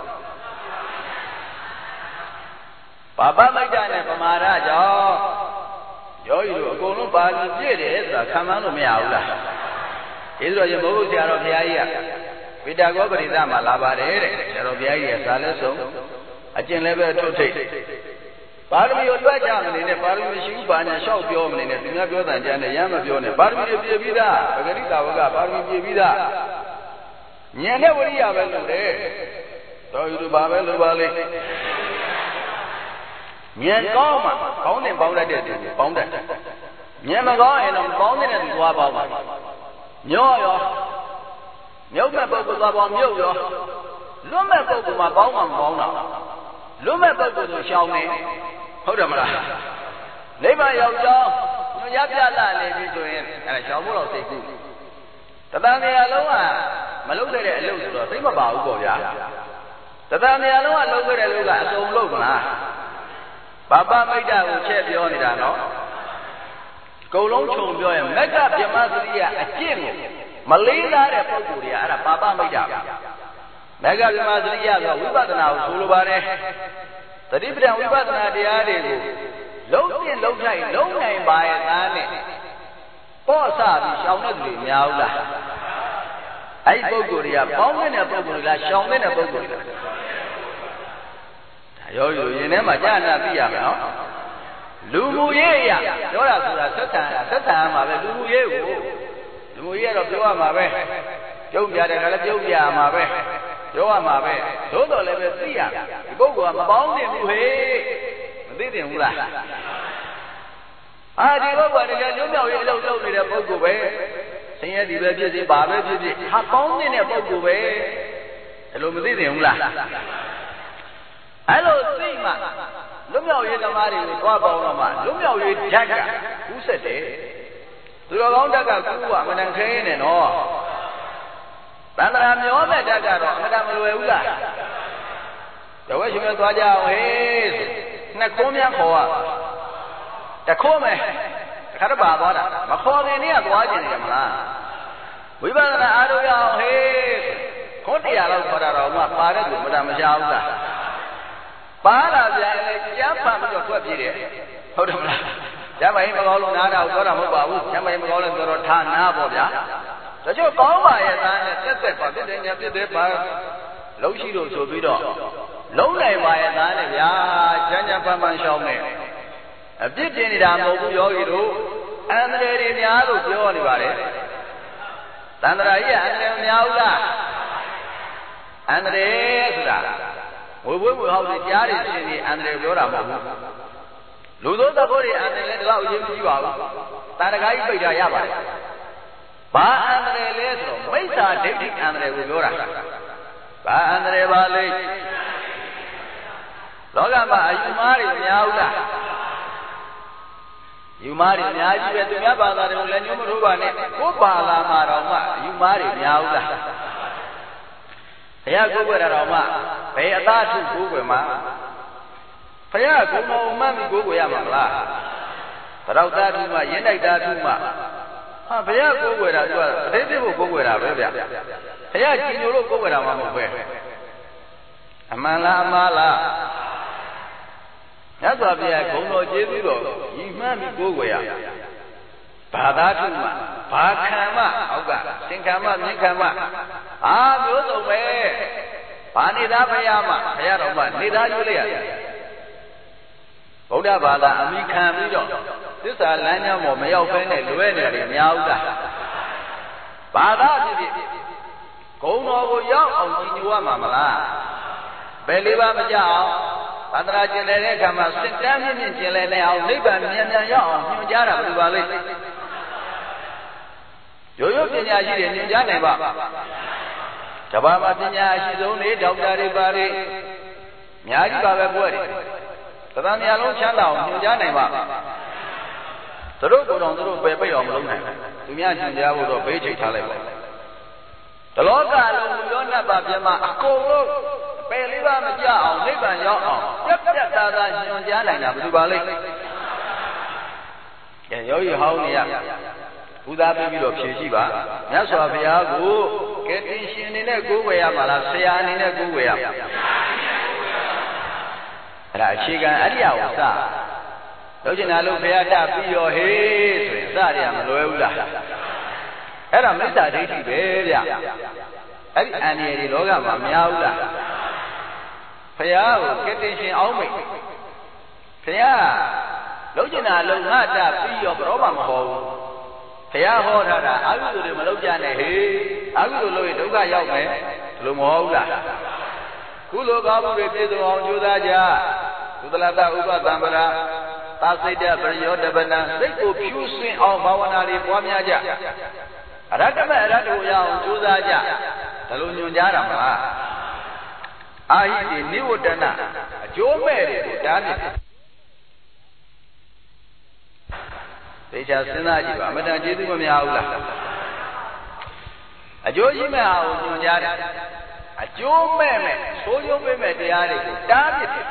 ဘာပမိတ်တာနဲ့ပမာဒကြောင့်ယောဂီတို့အကုန်လုံးပါဠိပြည့်တယ်ဆိုတာခံမှန်းလို့မရဘူးလားဒီဆိုရင်ဘုရားဆရာတော်ဘုရားကြီးကဝိတာကောပရိသမှာလာပါတယ်တဲ့ဆရာတော်ဘုရားကြီးကဇာလဲဆုံးအကျင့်လည်းပဲထုတ်ထိတ်ပါရမီကိုတွက်ကြမနေနဲ့ပါရမီရှိဘူးပါညာလျှောက်ပြောမနေနဲ့သူများပြောတန်ကြနဲ့ရမ်းမပြောနဲ့ပါရမီတွေပြည့်ပြီးသားပဂရိတာဝကပါရမီပြည့်ပြီးသားဉာဏ်နဲ့ဝိရိယပဲလို့တဲ့တော်ယူဘာပဲလို့ပါလေဉာဏ်ကောင်းမှကောင်းတဲ့ပေါင်းတတ်တဲ့သူပေါင်းတတ်တယ်ဉာဏ်မကောင်းရင်တော့ပေါင်းတဲ့သူသွားပေါင်းပါညောရောမြုပ်မဲ့ပုဂ္ဂိုလ်သွားပေါင်းမြုပ်ရောလွတ်မဲ့ပုဂ္ဂိုလ်မှာပေါင်းမှမပေါင်းတာလွတ်မဲ့ပုဂ္ဂိုလ်ဆိုရှောင်နေဟုတ်တယ်မလားနိဗ္ဗာန်ရောက်ကြောင်းရပြလာနေပြီဆိုရင်အဲရှောင်ဖို့တော့စိတ်ကူးတသံတရားလုံးကမလုပ်တဲ့အလုပ်ဆိုတော့သိမပါဘူးပေါ့ဗျာတသံတရားလုံးကလုပ်ခဲ့တဲ့လူကအစုံလုပ်မလားဘာပမိတ်တာကိုချက်ပြောနေတာနော်ကုံလုံးခြုံပြောရင်မက္ကဗြဟ္မစရိယအကျင့်ကိုမလေးစားတဲ့ပုဂ္ဂိုလ်တွေကအဲ့ဒါပါပမိတ်တာမက္ကဗြဟ္မစရိယဆိုဝိပဿနာကိုဆိုလိုပါတယ်သတိပဋ္ဌာန်ဝိပဿနာတရားတွေကိုလုံးပြင်လုံးထိုက်လုံးနိုင်ပါရဲ့သားနဲ့ပေါ့ဆပြီးရှောင်တဲ့သူတွေများဘူးလားအဲ့ဒီပုဂ္ဂိုလ်တွေကပေါင်းတဲ့ပုဂ္ဂိုလ်တွေလားရှောင်တဲ့ပုဂ္ဂိုလ်တွေလားဒါရောရင်ထဲမှာကြာနာသိရမယ်နော်လူမှုရေးရပြောတာဆိုတာသက်ဆံရမှာပဲလူမှုရေးကိုလူမှုရေးကတော့ပြောရမှာပဲပြုံးပြတယ်ကလည်းပြုံးပြရမှာပဲပြောရမှာပဲသို့တော်လည်းပဲသိရဒီပုဂ္ဂိုလ်ကမပေါင်းတင်ဘူးဟေ့မသိတင်ဘူးလားဒီပုဂ္ဂိုလ်ကတကယ်ညွှန်မြောက်ရေးအလုပ်လုပ်နေတဲ့ပုဂ္ဂိုလ်ပဲဆင်းရဲဒီပဲဖြစ်စီဘာပဲဖြစ်ဖြစ်ဟာပေါင်းတင်တဲ့ပုဂ္ဂိုလ်ပဲအဲ့လိုမသိတင်ဘူးလားအဲ့လိုသိမှလွတ်မြောက်ရေးသမားတွေကိုသွားပေါင်းတော့မှလွတ်မြောက်ရေးဓာတ်ကကူးဆက်တယ်သူတော်ကောင်းဓာတ်ကကူးကအမှန်တန်ခဲနေနော်သန္တရာမျောမဲ့ဓာတ်ကတော့အမှန်တန်မလွယ်ဘူးလားတဝက်ရှင်မဲ့သွားကြအောင်ဟေးနှစ်ခုများခေါ်ရတခိုးမယ်တခါတော့ပါသွားတာမခေါ်ခင်တည်းကသွားကျင်တယ်မလားဝိပဿနာအားထုတ်ရအောင်ဟေးခေါင်းတရားလောက်ခေါ်တာတော့မှပါတဲ့သူမတန်မရှားဘူးလားပါလာပြန်လေကျမ်းဖတ်ပြီးတော့ထွက်ပြေးတယ်ဟုတ်တယ်မလားကျမ်းမကြီးမကောင်းလို့နားတာကိုပြောတာမဟုတ်ပါဘူးကျမ်းမကြီးမကောင်းလို့ပြောတော့ထားနာပေါ့ဗျာဒါကြောင့်ကောင်းပါရဲ့သားနဲ့တက်ပါဖြစ်တယ်ညာဖြစ်တယ်ပါလုံးရှိလို့ဆိုပြီးတော့လုံးနိုင်ပါရဲ့သားနဲ့ဗျာကျမ်းဖတ်မှရှောင်းနေအပြစ်တင်နေတာမဟုတ်ဘူးယောဂီတို့အန္တရာယ်တွေများလို့ပြောနေပါတယ်သန္တရာကြီးကအန္တရာယ်များဘူးလားအန္တရာယ်ဆိုတာဝေဝေဟောက်တွေကြားတွေရှင်နေအန္တရာယ်ပြောတာမဟုတ်ဘူးလူသောသဘောတွေအန္တရာယ်လည်းဒီလောက်အရေးမကြီးပါဘူးတာရဂါကြီးပိတ်တာရပါတယ်ဘာအန္တရာယ်လဲဆိုတော့မိစ္ဆာဒိဋ္ဌိအန္တရာယ်ကိုပြောတာဘာအန္တရာယ်ပါလဲလောကမှာအယူမားတွေများဘူးလားယူမားတွေအများကြီးပဲသူများဘာသာတွေကိုလည်းညှို့မထိုးပါနဲ့ကိုယ်ပါလာမှာတော့မှယူမားတွေများဘူးလားဘုရားကိုယ်ွယ်တာတော့မှဘယ်အသားထုကိုယ်ွယ်မှာဘုရားကုံတော်မှန်ပြီးကိုယ်ွယ်ရမှာမလားတရောက်သားထုမှရင်းတိုက်သားထုမှဟာဘုရားကိုယ်ွယ်တာသူကပဋိသစ္ဖို့ကိုယ်ွယ်တာပဲဗျဘုရားကြည်ညိုလို့ကိုယ်ွယ်တာမှမဟုတ်ပဲအမှန်လားအမှားလားမြတ်စွာဘုရားဂုဏ်တော်ကျေးဇူးတော်ညီမှန်းပြီးကိုယ်ွယ်ရဘာသာထုမှဘာခံမှအောက်ကသင်္ခံမှမြင်ခံမှမျိုးစုံပဲဘာနေသားဘုရားမှဘုရားတော်မှနေသားရွေးလိုက်ရတယ်ဗုဒ္ဓဘာသာအမိခံပြီးတော့သစ္စာလမ်းကြောင်းပေါ်မရောက်ဘဲနဲ့လွဲနေတယ်များဥလားဘာသာဖြစ်ဖြစ်ဂုံတော်ကိုရောက်အောင်ကြည်ညိုရမှာမလားဘယ်လေးပါမကြအောင်သန္တရာကျင်တဲ့အခါမှာစင်တန်းမြင့်မြင့်ကျင်လဲနေအောင်နိဗ္ဗာန်မြန်မြန်ရောက်အောင်ညွှန်ကြားတာဘယ်လိုပါလဲရိုးရိုးပညာရှိတွေညွှန်ကြားနိုင်ပါတဘာမှပညာရှိဆုံးတွေဒေါက်တာတွေပါတွေအများကြီးပါပဲပွဲတွေသတ္တမြာလုံးချမ်းသာအောင်ညွှန်ကြားနိုင်ပါသူတို့ကိုယ်တော်သူတို့ပယ်ပိတ်အောင်မလုပ်နိုင်ဘူးသူများညွှန်ကြားဖို့တော့ဘေးချိတ်ထားလိုက်ပါတလောကလုံးလူရောနတ်ပါပြမအကုန်လုံးပယ်လေးပါမကြအောင်နိဗ္ဗာန်ရောက်အောင်ပြတ်ပြတ်သားသားညွှန်ကြားနိုင်တာဘယ်လိုပါလဲကဲယောဂီဟောင်းနေရဘုရားပြီးတော့ဖြေရှိပါမြတ်စွာဘုရားကိုကဲတင်ရှင်အနေနဲ့ကိုးကွယ်ရမှာလားဆရာအနေနဲ့ကိုးကွယ်ရမှာအဲ့ဒါအခြေခံအရိယဝါစလုပ်ချင်တာလို့ဘုရားတပြီးရောဟေးဆိုရင်စရမလွယ်ဘူးလားအဲ့ဒါမိစ္ဆာဒိဋ္ဌိပဲဗျအဲ့ဒီအန္တရာယ်တွေလောကမှာမများဘူးလားဘုရားကိုကဲတင်ရှင်အောင်မိတ်ဘုရားလုပ်ချင်တာလုံငါတပြီးရောဘယ်တော့မှမဟောဘူးဘုရားဟောထားတာအကုသိုလ်တွေမလုပ်ကြနဲ့ဟေးအကုသိုလ်လုပ်ရင်ဒုက္ခရောက်မယ်ဒီလိုမဟုတ်ဘူးလားကုသိုလ်ကောင်းမှုတွေပြည့်စုံအောင်ကြိုးစားကြကုသလတဥပသံပရာသာစိတ်တပရိယောတပနံစိတ်ကိုဖြူစင်အောင်ဘာဝနာတွေပွားများကြအရတ္တမအရတ္တကိုရအောင်ကြိုးစားကြဒါလိုညွှန်ကြားတာမလားအာဟိတိနိဝတ္တနာအကျိုးမဲ့တွေကိုတားမြစ်သေချာစဉ်းစားကြည့်ပါအမတန်ကျေးဇူးမများဘူးလားအကျိုးရှိမဲ့အောင်ညွှန်ကြားတယ်အကျိုးမဲ့ဆိုးကျိုးမဲ့တရားတွေကိုတားမြစ်တယ်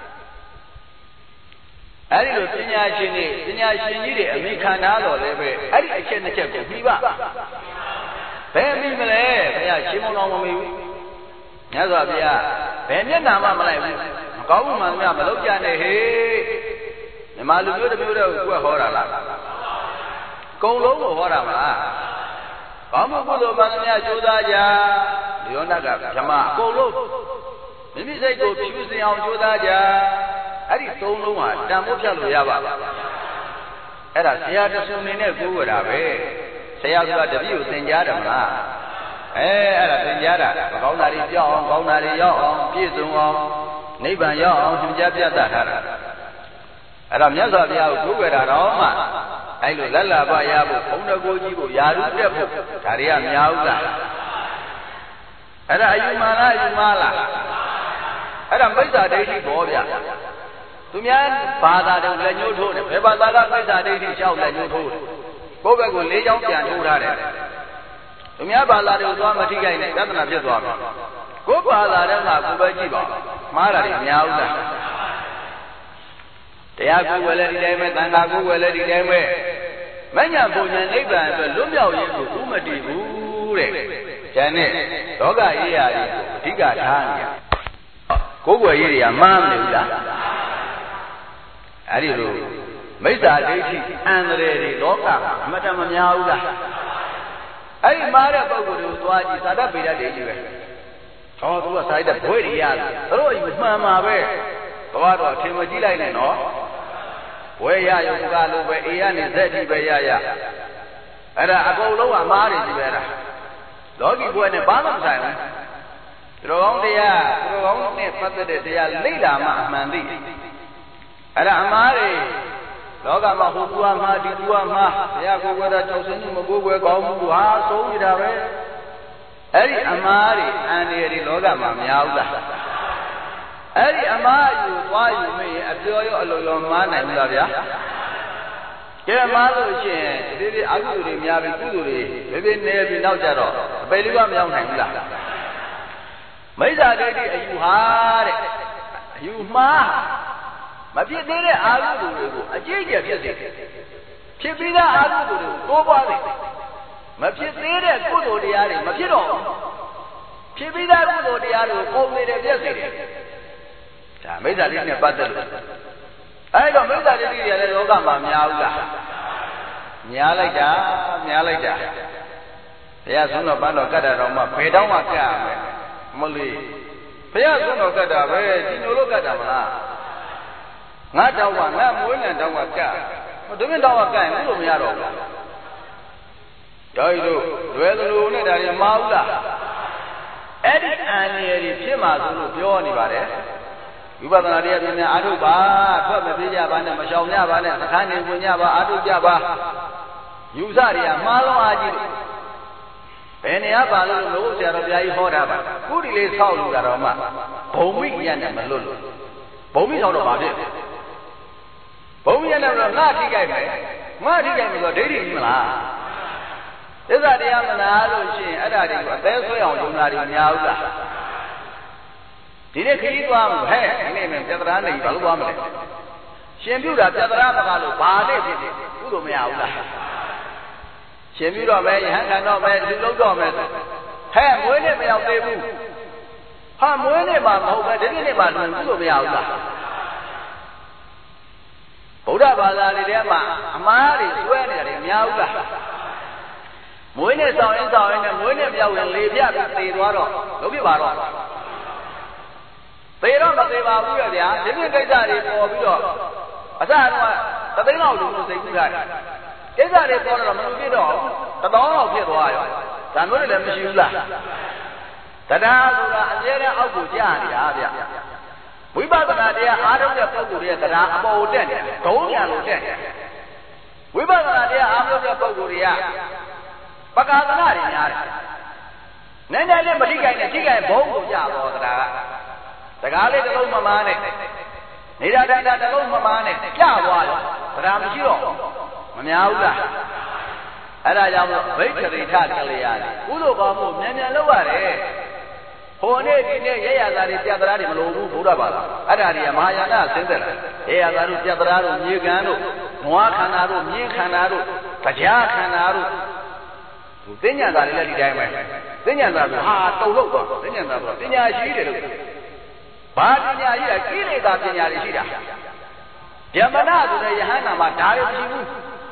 အဲ့ဒီလိုပညာရှင်ကြီးတွေအမိခံထားတော်လည်းပဲအဲ့ဒီအချက်နှစ်ချက်ကိုပြီးပါဘယ်မိမလဲဘုရားရှင်းမလို့မမိဘူးမြတ်စွာဘုရားဘယ်မျက်နှာမှမလိုက်ဘူးမကောင်းဘူးမှန်များမလုပ်ကြနဲ့ဟေးမြမလူမျိုးတစ်မျိုးတည်းကိုကွက်ဟောတာလားကုံလုံးကိုဟောတာမလားကောင်းမှုကုသိုလ်မှန်များကြိုးစားကြဒီယောနတ်ကဗြဟ္မာအကုန်လုံးမိမိစိတ်ကိုဖြူစင်အောင်ကြိုးစားကြအဲ့ဒီသုံးလုံးဟာတန်ဖိုးဖြတ်လို့ရပါလားအဲ့ဒါဆရာတဆွန်နေနဲ့ကိုးဝတာပဲဆရာဆိုတာတပည့်ကိုသင်ကြားတယ်မလားအဲ့ဒါသင်ကြားတာမကောင်းတာတွေကြောက်အောင်ကောင်းတာတွေရောက်အောင်ပြည့်စုံအောင်နိဗ္ဗာန်ရောက်အောင်သင်ကြားပြသထားတာအဲ့တော့မြတ်စွာဘုရားကိုကိုးဝတာတော့မှအဲ့လိုလက်လာပါရဖို့ဘုံတကိုကြီးကိုယာရုတက်ဖို့ဒါတွေကများဥလားအဲ့ဒါအယူမာလားအယူမာလားအဲ့ဒါမိစ္ဆာဒိဋ္ဌိဘောဗျသူများဘာသာတွေလက်ညှိုးထိုးတယ်ဘယ်ဘာသာကမိစ္ဆာဒိဋ္ဌိလျှောက်လက်ညှိုးထိုးတယ်ကိုယ့်ဘက်ကို၄ချောင်းပြန်ထိုးထားတယ်သူများဘာသာတွေကိုသွားမထိခိုက်နဲ့ပြဿနာဖြစ်သွားမယ်ကိုယ့်ဘာသာတဲ့မှာကိုယ်ပဲကြည့်ပါမှားတာတွေများဥလားတရားကိုယ်ဝယ်လဲဒီတိုင်းပဲသံဃာကိုယ်ဝယ်လဲဒီတိုင်းပဲမညာဘုံညာနိဗ္ဗာန်အတွက်လွတ်မြောက်ရေးကိုဥမတည်ဘူးတဲ့ကျန်တဲ့လောကရေးရာတွေကိုအဓိကထားနေရကိုယ်ွယ်ရေးတွေကမှားမနေဘူးလားအဲ့ဒီလိုမိစ္ဆာဒိဋ္ဌိအန္တရာယ်တွေလောကမှာအမတန်မများဘူးလားအဲ့ဒီမှားတဲ့ပုဂ္ဂိုလ်တွေကိုသွားကြည့်သာတပေတတ်တယ်ကြီးပဲဟောသူကစာရတဲ့ဘွဲတွေရတယ်သူတို့အယူမှန်ပါပဲဘာတော့ထင်မကြည့်လိုက်နဲ့နော်ဘွဲရရုံကလိုပဲအေကနေဇက်တိပဲရအဲ့ဒါအကုန်လုံးကမှားတယ်ကြီးပဲလားလောကီဘွဲနဲ့ဘာမှမဆိုင်ဘူးသူတော်ကောင်းတရားသူတော်ကောင်းနဲ့ပတ်သက်တဲ့တရားလိမ့်လာမှအမှန်သိအဲ့ဒါအမှားတွေလောကမှာဟိုကူအမှားဒီကူအမှားဘုရားကိုယ်ွယ်တာကြောက်စင်းမှုမကိုယ်ွယ်ကောင်းမှုဟာဆုံးနေတာပဲအဲ့ဒီအမှားတွေအန္တရာယ်တွေလောကမှာမများဘူးလားအဲ့ဒီအမှားယူသွားယူမရင်အပြောရောအလိုရောမှားနိုင်ဘူးလားဗျာကဲမှားလို့ရှိရင်ဒီဒီအကုသိုလ်တွေများပြီးကုသိုလ်တွေဘေးဘေးနေပြီးနောက်ကြတော့အပေလေးကမရောက်နိုင်ဘူးလားမိစ္ဆာဒိဋ္ဌိအယူဟာတဲ့အယူမှားမဖြစ်သေးတဲ့အာဟုသူတွေကိုအကျိတ်ကျဖြစ်စေဖြစ်ပြီးသားအာဟုသူတွေကိုတိုးပွားစေမဖြစ်သေးတဲ့ကုသိုလ်တရားတွေမဖြစ်တော့ဖြစ်ပြီးသားကုသိုလ်တရားတွေကိုပုံနေတယ်ပြည့်စေတယ်ဒါမိစ္ဆာဒိဋ္ဌိနဲ့ပတ်သက်လို့အဲ့တော့မိစ္ဆာဒိဋ္ဌိတွေလည်းလောကမှာများဘူးလားများလိုက်တာဘုရားဆုံးတော်ပန်းတော်ကတ်တာတော့မှဘယ်တော့မှကတ်ရမယ်မလို့ဘုရားဆုံးတော်ကတ်တာပဲဒီလိုလို့ကတ်တာမလားငါတောင်းကငါမွေးငံတောင်းကကတ်တို့မြတော့ကဲဘူးလို့မရတော့ဘူးယောဂီတို့လွယ်သလိုနဲ့ဒါတွေမှားဘူးလားအဲ့ဒီအန္တရာယ်တွေဖြစ်မှာဆိုလို့ပြောနေပါတယ်ဝိပဿနာတရားပြန်ပြန်အားထုတ်ပါထွက်မပြေးကြပါနဲ့မရှောင်ကြပါနဲ့သခန်းနေဝင်ကြပါအားထုတ်ကြပါယူဆတွေကမှားလုံးအားကြီးတယ်ဘယ်နေရာပါလို့လို့ဆရာတော်ဘုရားကြီးဟောတာပါခုဒီလေးဆောက်လို့တာတော့မှဘုံမိရနဲ့မလွတ်လို့ဘုံမိဆောင်တော့ဘာဖြစ်ဘုံမိရနဲ့တော့ငါထိကြိုက်မယ်ငါထိကြိုက်မယ်ဆိုဒိဋ္ဌိကြီးမလားသစ္စာတရားမနာလို့ရှိရင်အဲ့ဒါတွေကိုအသေးဆွဲအောင်ယုံတာတွေများဘူးလားဒီနေ့ခရီးသွားမှာဟဲ့ဒီနေ့မှပြတ္တရာနေဘာလို့သွားမလဲရှင်ပြုတာပြတ္တရာမကလို့ဘာနဲ့ဖြစ်ဖြစ်ကုသိုလ်မရဘူးလားရှင်ပြုတော့မယ်ယဟန်ခံတော့မယ်လူလုံးတော့မယ်ဟဲ့မွေးနေ့မရောက်သေးဘူးဟာမွေးနေ့မှာမဟုတ်ပဲဒီနေ့မှာလူကုသိုလ်မရဘူးလားဗုဒ္ဓဘာသာတွေထဲမှာအမှားတွေဆွဲနေတာတွေများဘူးလားမွေးနေ့ဆောင်ရင်နဲ့မွေးနေ့မရောက်ရင်လေပြပြီးသေသွားတော့လုပ်ပြပါတော့သေတော့မသေးပါဘူးရဲ့ဗျာဒီနေ့ကိစ္စတွေပေါ်ပြီးတော့အစကတော့တသိန်းလောက်လူလို့စိတ်ကူးတာကိစ္စတွေပေါ်တော့မလူပြတော့1000လောက်ဖြစ်သွားရောဒါမျိုးတွေလည်းမရှိဘူးလားတရားဆိုတာအကျဉ်းနဲ့အောက်ကိုကြားနေတာဗျဝိပဿနာတရားအားထုတ်တဲ့ပုဂ္ဂိုလ်ရဲ့တရားအပေါ်တက်နေဒုံးညာလို့တက်နေဝိပဿနာတရားအားထုတ်တဲ့ပုဂ္ဂိုလ်တွေကပကာသနာတွေများတယ်နည်းနည်းလေးမထိခိုက်နဲ့ထိခိုက်ဘုံကိုကြတော့တရားစကားလေးတစ်လုံးမမားနဲ့နေတာတန်တာတစ်လုံးမမားနဲ့ကြသွားရောတရားမရှိတော့မများဘူးလားအဲ့ဒါကြောင့်မို့ဗိက္ခရိထကလေးရတယ်ကုသိုလ်ကောင်းမှုမြန်မြန်လုပ်ရတယ်ဟိုနေ့ဒီနေ့ရရသာတွေပြတ်တရားတွေမလိုဘူးဘုရားဘာသာအဲ့ဒါတွေကမဟာယာနဆင်းသက်လာရရသာတို့ပြတ်တရားတို့မြေကံတို့နွားခန္ဓာတို့မြင်းခန္ဓာတို့တရားခန္ဓာတို့သိဉ္ဇာသာတွေလည်းဒီတိုင်းပဲသိဉ္ဇာသာဆိုဟာတုံလို့တော့သိဉ္ဇာသာဆိုပညာရှိတယ်လို့ဘာပညာရှိတာကိလေသာပညာတွေရှိတာယမနာဆိုတဲ့ယဟန္တာမှာဒါတွေမရှိဘူး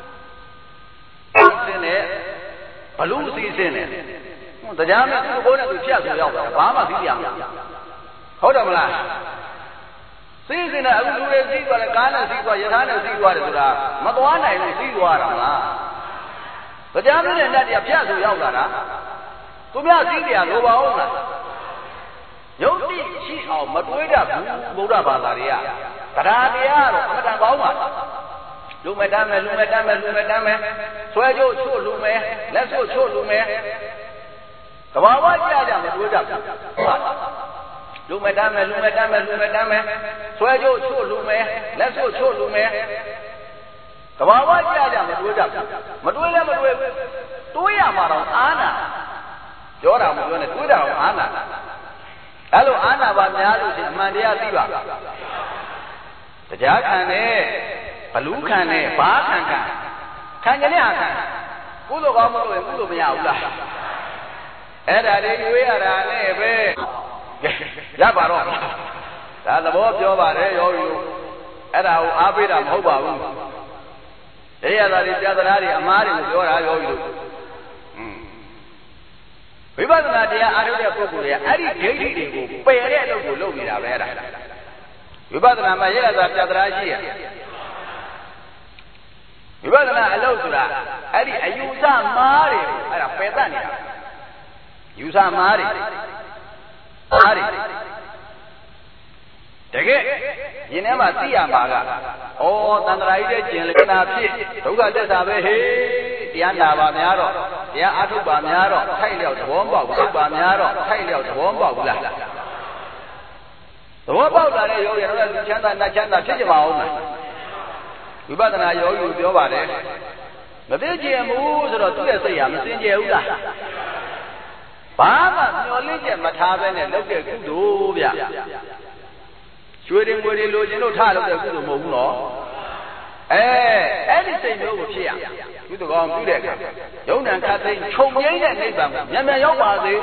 စင်းနဲ့ဘလူးစီစင်းနဲ့တရားမဲ့သူ့ဘိုးနဲ့သူဖြတ်ဆိုရောက်တာဘာမှသိကြမလားဟုတ်တယ်မလားစီးစင်းနဲ့အခုလူတွေစီးသွားတယ်ကားနဲ့စီးသွားယထာနဲ့စီးသွားတယ်ဆိုတာမသွားနိုင်လို့စီးသွားတာမလားတရားမဲ့တဲ့လက်တွေကဖြတ်ဆိုရောက်လာတာသူများစီးတရားလိုပါအောင်လားယုတ်တိရှိအောင်မတွေးတတ်ဘူးဗုဒ္ဓဘာသာတွေကတရားတရားတော့အမှန်တန်ကောင်းပါလူမတမ်းမယ်ဆွဲကြိုးချို့လူမယ်လက်ချို့ချို့လူမယ်တဘာဝကြကြမတွေးတတ်ဘူးလူမတမ်းမယ်ဆွဲကြိုးချို့လူမယ်လက်ချို့ချို့လူမယ်တဘာဝကြကြမတွေးတတ်ဘူးမတွေးလည်းမတွေးဘူးတွေးရမှာတော့အာနာပြောတာမပြောနဲ့တွေးတာတော့အာနာအဲ့လိုအာနာပါများလို့ရှိရင်အမှန်တရားသိပါတရားခံနဲ့ဘလူးခံနဲ့ဘာခံခံကြတဲ့အခါကုသိုလ်ကောင်းမလို့ရင်ကုသိုလ်မရဘူးလားအဲ့ဒါတွေရွေးရတာနဲ့ပဲရပါတော့ဒါသဘောပြောပါတယ်ယောဂီတို့အဲ့ဒါကိုအားပေးတာမဟုတ်ပါဘူးရရတာတွေပြသနာတွေအမားတွေကိုပြောတာယောဂီတို့ဝိပဿနာတရားအားထုတ်တဲ့ပုဂ္ဂိုလ်တွေကအဲ့ဒီဒိဋ္ဌိတွေကိုပယ်တဲ့အလုပ်ကိုလုပ်နေတာပဲအဲ့ဒါဝိပဿနာမှာရရတာပြသနာရှိရဝိပဿနာအလုပ်ဆိုတာအဲ့ဒီအယူဆမားတွေအဲ့ဒါပယ်တတ်နေတာယူဆမားတွေအားတွေတကယ်ရင်ထဲမှာသိရမှာကဩသန္တရာကြီးတဲ့ကျင်လက္ခဏာဖြစ်ဒုက္ခသစ္စာပဲဟေးတရားနာပါများတော့တရားအားထုတ်ပါများတော့ထိုက်လျောက်သဘောပေါက်သုတ်ပါများတော့ထိုက်လျောက်သဘောပေါက်ဘူးလားသဘောပေါက်လာတဲ့ယောဂီတော့လူချမ်းသာနတ်ချမ်းသာဖြစ်ကြပါဦးမယ်ဝိပဿနာယောဂီကိုပြောပါတယ်မသိကြဘူးဆိုတော့သူ့ရဲ့စိတ်ဟာမစင်ကြယ်ဘူးလားဘာမှမျောလင့်ချက်မထားဘဲနဲ့လုပ်တဲ့ကုသိုလ်ဗျရွှေတွေငွေတွေလိုချင်လို့ထားလုပ်တဲ့ကုသိုလ်မဟုတ်ဘူးနော်အဲ့ဒီစိတ်မျိုးကိုဖြစ်ရကုသိုလ်ကောင်းပြုတဲ့အခါယုံ nant ခတ်သိမ်းခြုံငိမ့်တဲ့နိဗ္ဗာန်ကိုမြန်မြန်ရောက်ပါစေ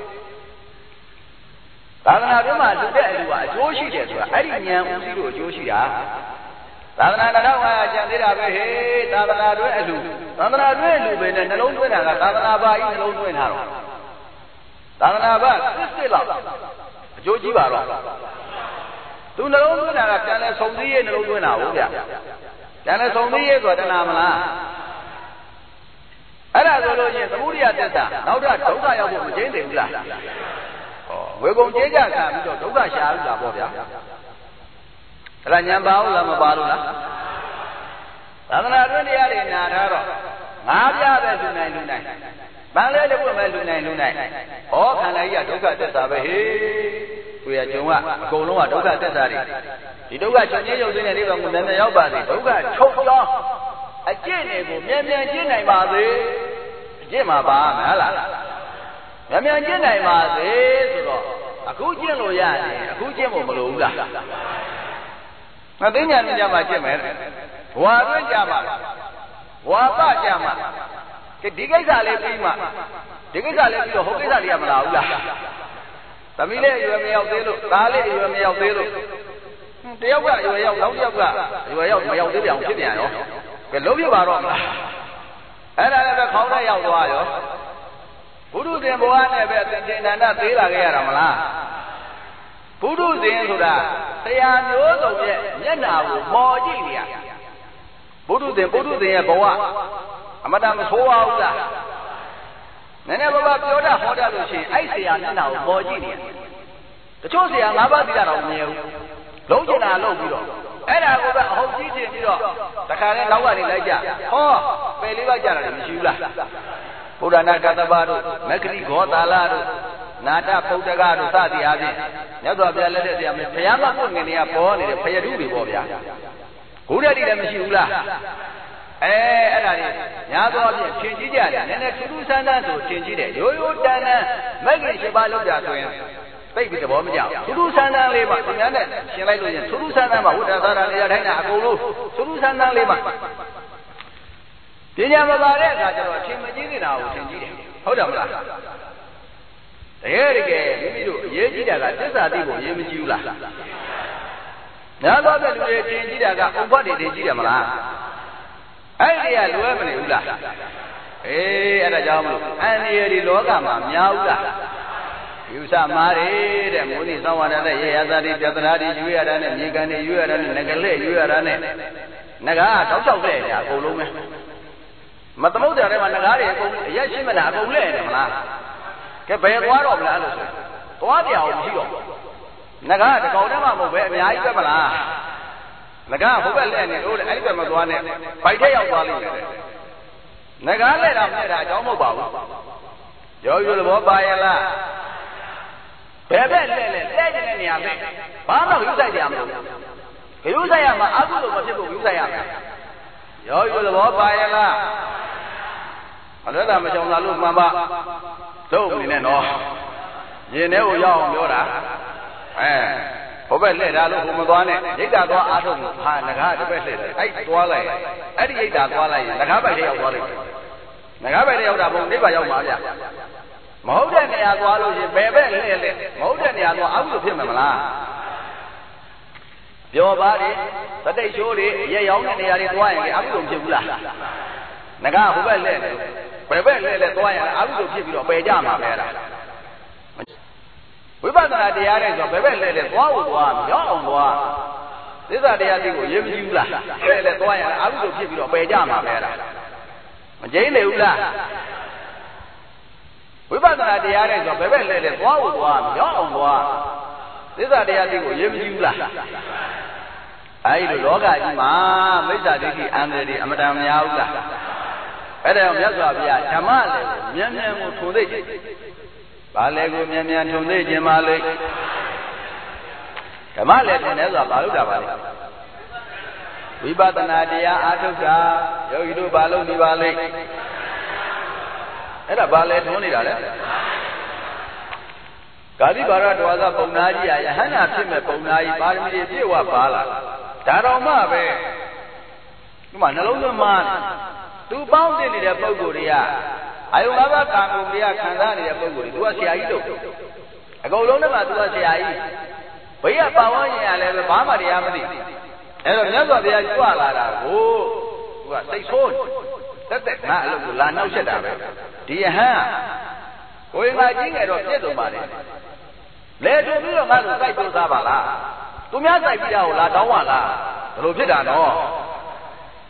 သာသနာ့ဘက်မှာလူတဲ့အလူကအကျိုးရှိတယ်ဆိုတာအဲ့ဒီဉာဏ်ဦးစီးလို့အကျိုးရှိတာသာသနာ2500ကျန်သေးတာပဲဟေးသာသနာတွဲအလူသာသနာတွဲအလူပဲနဲ့နှလုံးသွင်းတာကသာသနာပါကြီးနှလုံးသွင်းတာတော့သာသနာပါစစ်လောက်အကျိုးကြီးပါတော့သူနှလုံးသွင်းတာကပြန်လဲဆုံစည်းရေးနှလုံးသွင်းတာဟုတ်ဗျကျန်တဲ့ဆုံးသေးရဲ့ဆိုတာတဏှာမလားအဲ့ဒါဆိုလို့ချင်းသမုဒိယသစ္စာနောက်တော့ဒုက္ခရောက်ဖို့မကျင်းသေးဘူးလားဝေကုံကျေးကြခံပြီးတော့ဒုက္ခရှာလို့လာပေါ့ဗျာအဲ့ဒါဉာဏ်ပါဘူးလားမပါလို့လားသာသနာ့တွင်တရားတွေနာထားတော့ငါးပြားပဲလူနိုင်လူနိုင်ဗန်လဲတခုပဲလူနိုင်လူနိုင်ဩခန္ဓာကြီးကဒုက္ခသစ္စာပဲဟေးကိုရကျုံကအကုန်လုံးကဒုက္ခသစ္စာတွေဒီဒုက္ခချုပ်ခြင်းရုပ်သိတဲ့နိဗ္ဗာန်ကိုမြန်မြန်ရောက်ပါစေဒုက္ခချုပ်ကြောင်းအကျင့်တွေကိုမြန်မြန်ကျင့်နိုင်ပါစေအကျင့်မှာပါမလားမြန်မြန်ကျင့်နိုင်ပါစေဆိုတော့အခုကျင့်လို့ရတယ်အခုကျင့်ဖို့မလိုဘူးလားမသိညာမြင်ကြမှာကျင့်မယ်ဘဝတွင်းကြမှာဘဝပကြမှာဒီကိစ္စလေးပြီးမှဒီကိစ္စလေးပြီးတော့ဟိုကိစ္စလေးကမလာဘူးလားသမီးလေးအရွယ်မရောက်သေးလို့သားလေးအရွယ်မရောက်သေးလို့တယောက်ကအရွယ်ရောက်နောက်တယောက်ကအရွယ်ရောက်မရောက်သေးပြန်ဖြစ်ပြန်ရောကဲလုံးပြပါတော့မလားအဲ့ဒါလည်းပဲခေါင်းနဲ့ရောက်သွားရောဘုဒ္ဓဇင်ဘဝနဲ့ပဲသင်္ကေတန္တသေးလာခဲ့ရတာမလားဘုဒ္ဓဇင်ဆိုတာတရားမျိုးစုံရဲ့မျက်နာကိုမော်ကြည့်နေရဘုဒ္ဓဇင်ရဲ့ဘဝအမတမဆိုးပါဘူးလားနည်းနည်းဘာပြောတာဟောတာလို့ရှိရင်အဲ့ဆရာမျက်နှာကိုပေါ်ကြည့်နေတယ်တချို့ဆရာ၅ပါးသီလတော်မမြဲဘူးလုံးကျင်တာလုံးပြီးတော့အဲ့ဒါကိုပဲအဟုတ်ကြီးတင်ပြီးတော့တခါလဲနောက်ကနေလိုက်ကြဟောပယ်လေးပါးကြတာလည်းမရှိဘူးလားဘုရားနာကတ္တဗတို့မက္ခရိဂောတာလတို့နာတပုဒ္ဒကတို့စသည်အားဖြင့်မြတ်စွာဘုရားလက်ထက်ဆရာမဘုရားမပုတ်ငင်တွေကပေါ်နေတဲ့ဖယတုတွေပေါ့ဗျာဘုရားတိလည်းမရှိဘူးလားအဲ့ဒါကြီးညာတော့ဖြင့်ထင်ကြီးကြတယ်နည်းနည်းထူးထူးဆန်းဆန်းဆိုထင်ကြီးတယ်ရိုးရိုးတန်တန်မဂ္ဂင်7ပါးလောက်ကြဆိုရင်သိပြီးသဘောမကျဘူးထူးထူးဆန်းဆန်းလေးမှသင်္ကန်းနဲ့ရှင်းလိုက်လို့ရင်ထူးထူးဆန်းဆန်းမှဝိတ္တသာရနေရာတိုင်းတာအကုန်လုံးထူးထူးဆန်းဆန်းလေးမှပညာမပါတဲ့အခါကျတော့အထင်မကြီးနေတာကိုထင်ကြီးတယ်ဟုတ်တယ်မလားတကယ်မိမိတို့အရေးကြီးတာကသစ္စာသိဖို့အရေးမကြီးဘူးလားညာတော့တဲ့လူတွေထင်ကြီးတာကဥပ္ပတ္တိထင်ကြီးတယ်မလားအဲ့ဒီကလွဲမနေဘူးလားအဲ့ဒါကြောင့်မလို့အန္တရာယ်ဒီလောကမှာများဘူးလားယူဆမားတယ်တဲ့မိုးနိသောဝါဒနဲ့ရေရသာတိပြတရာတိရွေးရတာနဲ့မြေကန်တွေရွေးရတာနဲ့ငကလက်ရွေးရတာနဲ့ငကားတောက်လျှောက်တဲ့ညာအကုန်လုံးပဲမသမုဒ္ဒရာထဲမှာငကားတွေအကုန်အရက်ရှိမလားအကုန်လဲတယ်မလားကဲဘယ်သွားတော့မလားလို့ဆိုသွားတရားအောင်မရှိတော့ငကားတကောင်တည်းမှမဟုတ်ပဲအများကြီးပဲမလားငကားဘုဘက်လက်နေလို့အဲ့ဒီဘက်မသွားနဲ့ဘိုက်ထဲရောက်သွားလိမ့်မယ်ငကားလက်တာမလက်တာအကြောင်းမဟုတ်ပါဘူးရောယူသဘောပါရဲ့လားဘယ်ဘက်လက်လက်တဲ့တဲ့နေရာပဲဘာမှယူဆိုင်ကြမလို့ယူဆိုင်ရမှာအကုသို့မဖြစ်ဖို့ယူဆိုင်ရမယ်ရောယူသဘောပါရဲ့လားမလွတ်တာမချောင်လာလို့မှန်ပါတို့နေနဲ့နော်ရင်ထဲကိုရောက်အောင်ပြောတာဘုဘက်လှည့်တာလို့ဘုမသွားနဲ့ရိတ်တာသွားအားထုတ်လို့ဟာငကားတစ်ပက်လှည့်တယ်အဲ့သွားလိုက်အဲ့ဒီရိတ်တာသွားလိုက်ရင်ငကားပိုက်ထဲရောက်သွားလိမ့်မယ်ငကားပိုက်ထဲရောက်တာဘုံနိဗ္ဗာန်ရောက်မှာဗျမဟုတ်တဲ့နေရာသွားလို့ရှင်ဘယ်ဘက်လှည့်လဲမဟုတ်တဲ့နေရာသွားအကုသို့ဖြစ်မှာမလားပြောပါလေသတိရှိုးတွေရက်ရောက်တဲ့နေရာတွေသွားရင်အကုသို့ဖြစ်ဘူးလားငကားဘုဘက်လှည့်တယ်ဘယ်ဘက်လှည့်လဲသွားရင်အကုသို့ဖြစ်ပြီးတော့ပယ်ကြမှာပဲလားဝိပဿနာတရားတဲ့ဆိုဘယ်ဘက်လဲလဲသွားဖို့သွားရောက်အောင်သွားသစ္စာတရားသိကိုရေးမကြည့်ဘူးလားလဲလဲသွားရင်အကုသို့ဖြစ်ပြီးတော့ပယ်ကြမှာပဲလားမကျိန်းနေဘူးလားဝိပဿနာတရားတဲ့ဆိုဘယ်ဘက်လဲလဲသွားဖို့သွားရောက်အောင်သွားသစ္စာတရားသိကိုရေးမကြည့်ဘူးလားအဲဒီလိုလောကကြီးမှာမိစ္ဆာဒိဋ္ဌိအန္တရာယ်အမတန်များဘူးလားအဲ့ဒါကြောင့်မြတ်စွာဘုရားဓမ္မလည်းမြန်မြန်ကိုထုံသိခြင်းဘာလဲကိုမြန်မြန်ထုံသိခြင်းပါလေဓမ္မလည်းထင်တယ်ဆိုတာဘာလို့တာပါလဲဝိပဿနာတရားအားထုတ်တာယောဂီတို့ဘာလို့နေပါလဲအဲ့ဒါဘာလဲထုံးနေတာလဲကာတိဘာရတဝါသပုံနာကြီးရဟန္တာဖြစ်မဲ့ပုံနာကြီးပါရမီတွေပြည့်ဝပါလာဒါတော်မှပဲဒီမှာနှလုံးသွင်းမှသူပေါင်းတင်နေတဲ့ပုံကိုယ်တွေကအာယု၅ပါးကာမဂုဏ်တွေကခံစားနေတဲ့ပုံကိုယ်တွေသူကဆရာကြီးတို့အကုန်လုံးနဲ့မှသူကဆရာကြီးဘိယပါဝန်းကျင်ရလည်းဘာမှတရားမသိအဲ့တော့မြတ်စွာဘုရားကြွလာတာကိုသူကစိတ်ဆိုးတက်ငါအလုပ်ကိုလာနှောက်ချက်တာပဲဒီယဟန်ကိုယ်ငါကြီးငယ်တော့ပြည့်စုံပါလေလဲထွန်ပြီးတော့ငါ့ကိုစိုက်ကြိုးစားပါလားသူများစိုက်ပြီးတာကိုလာတောင်းပါလားဘယ်လိုဖြစ်တာနော်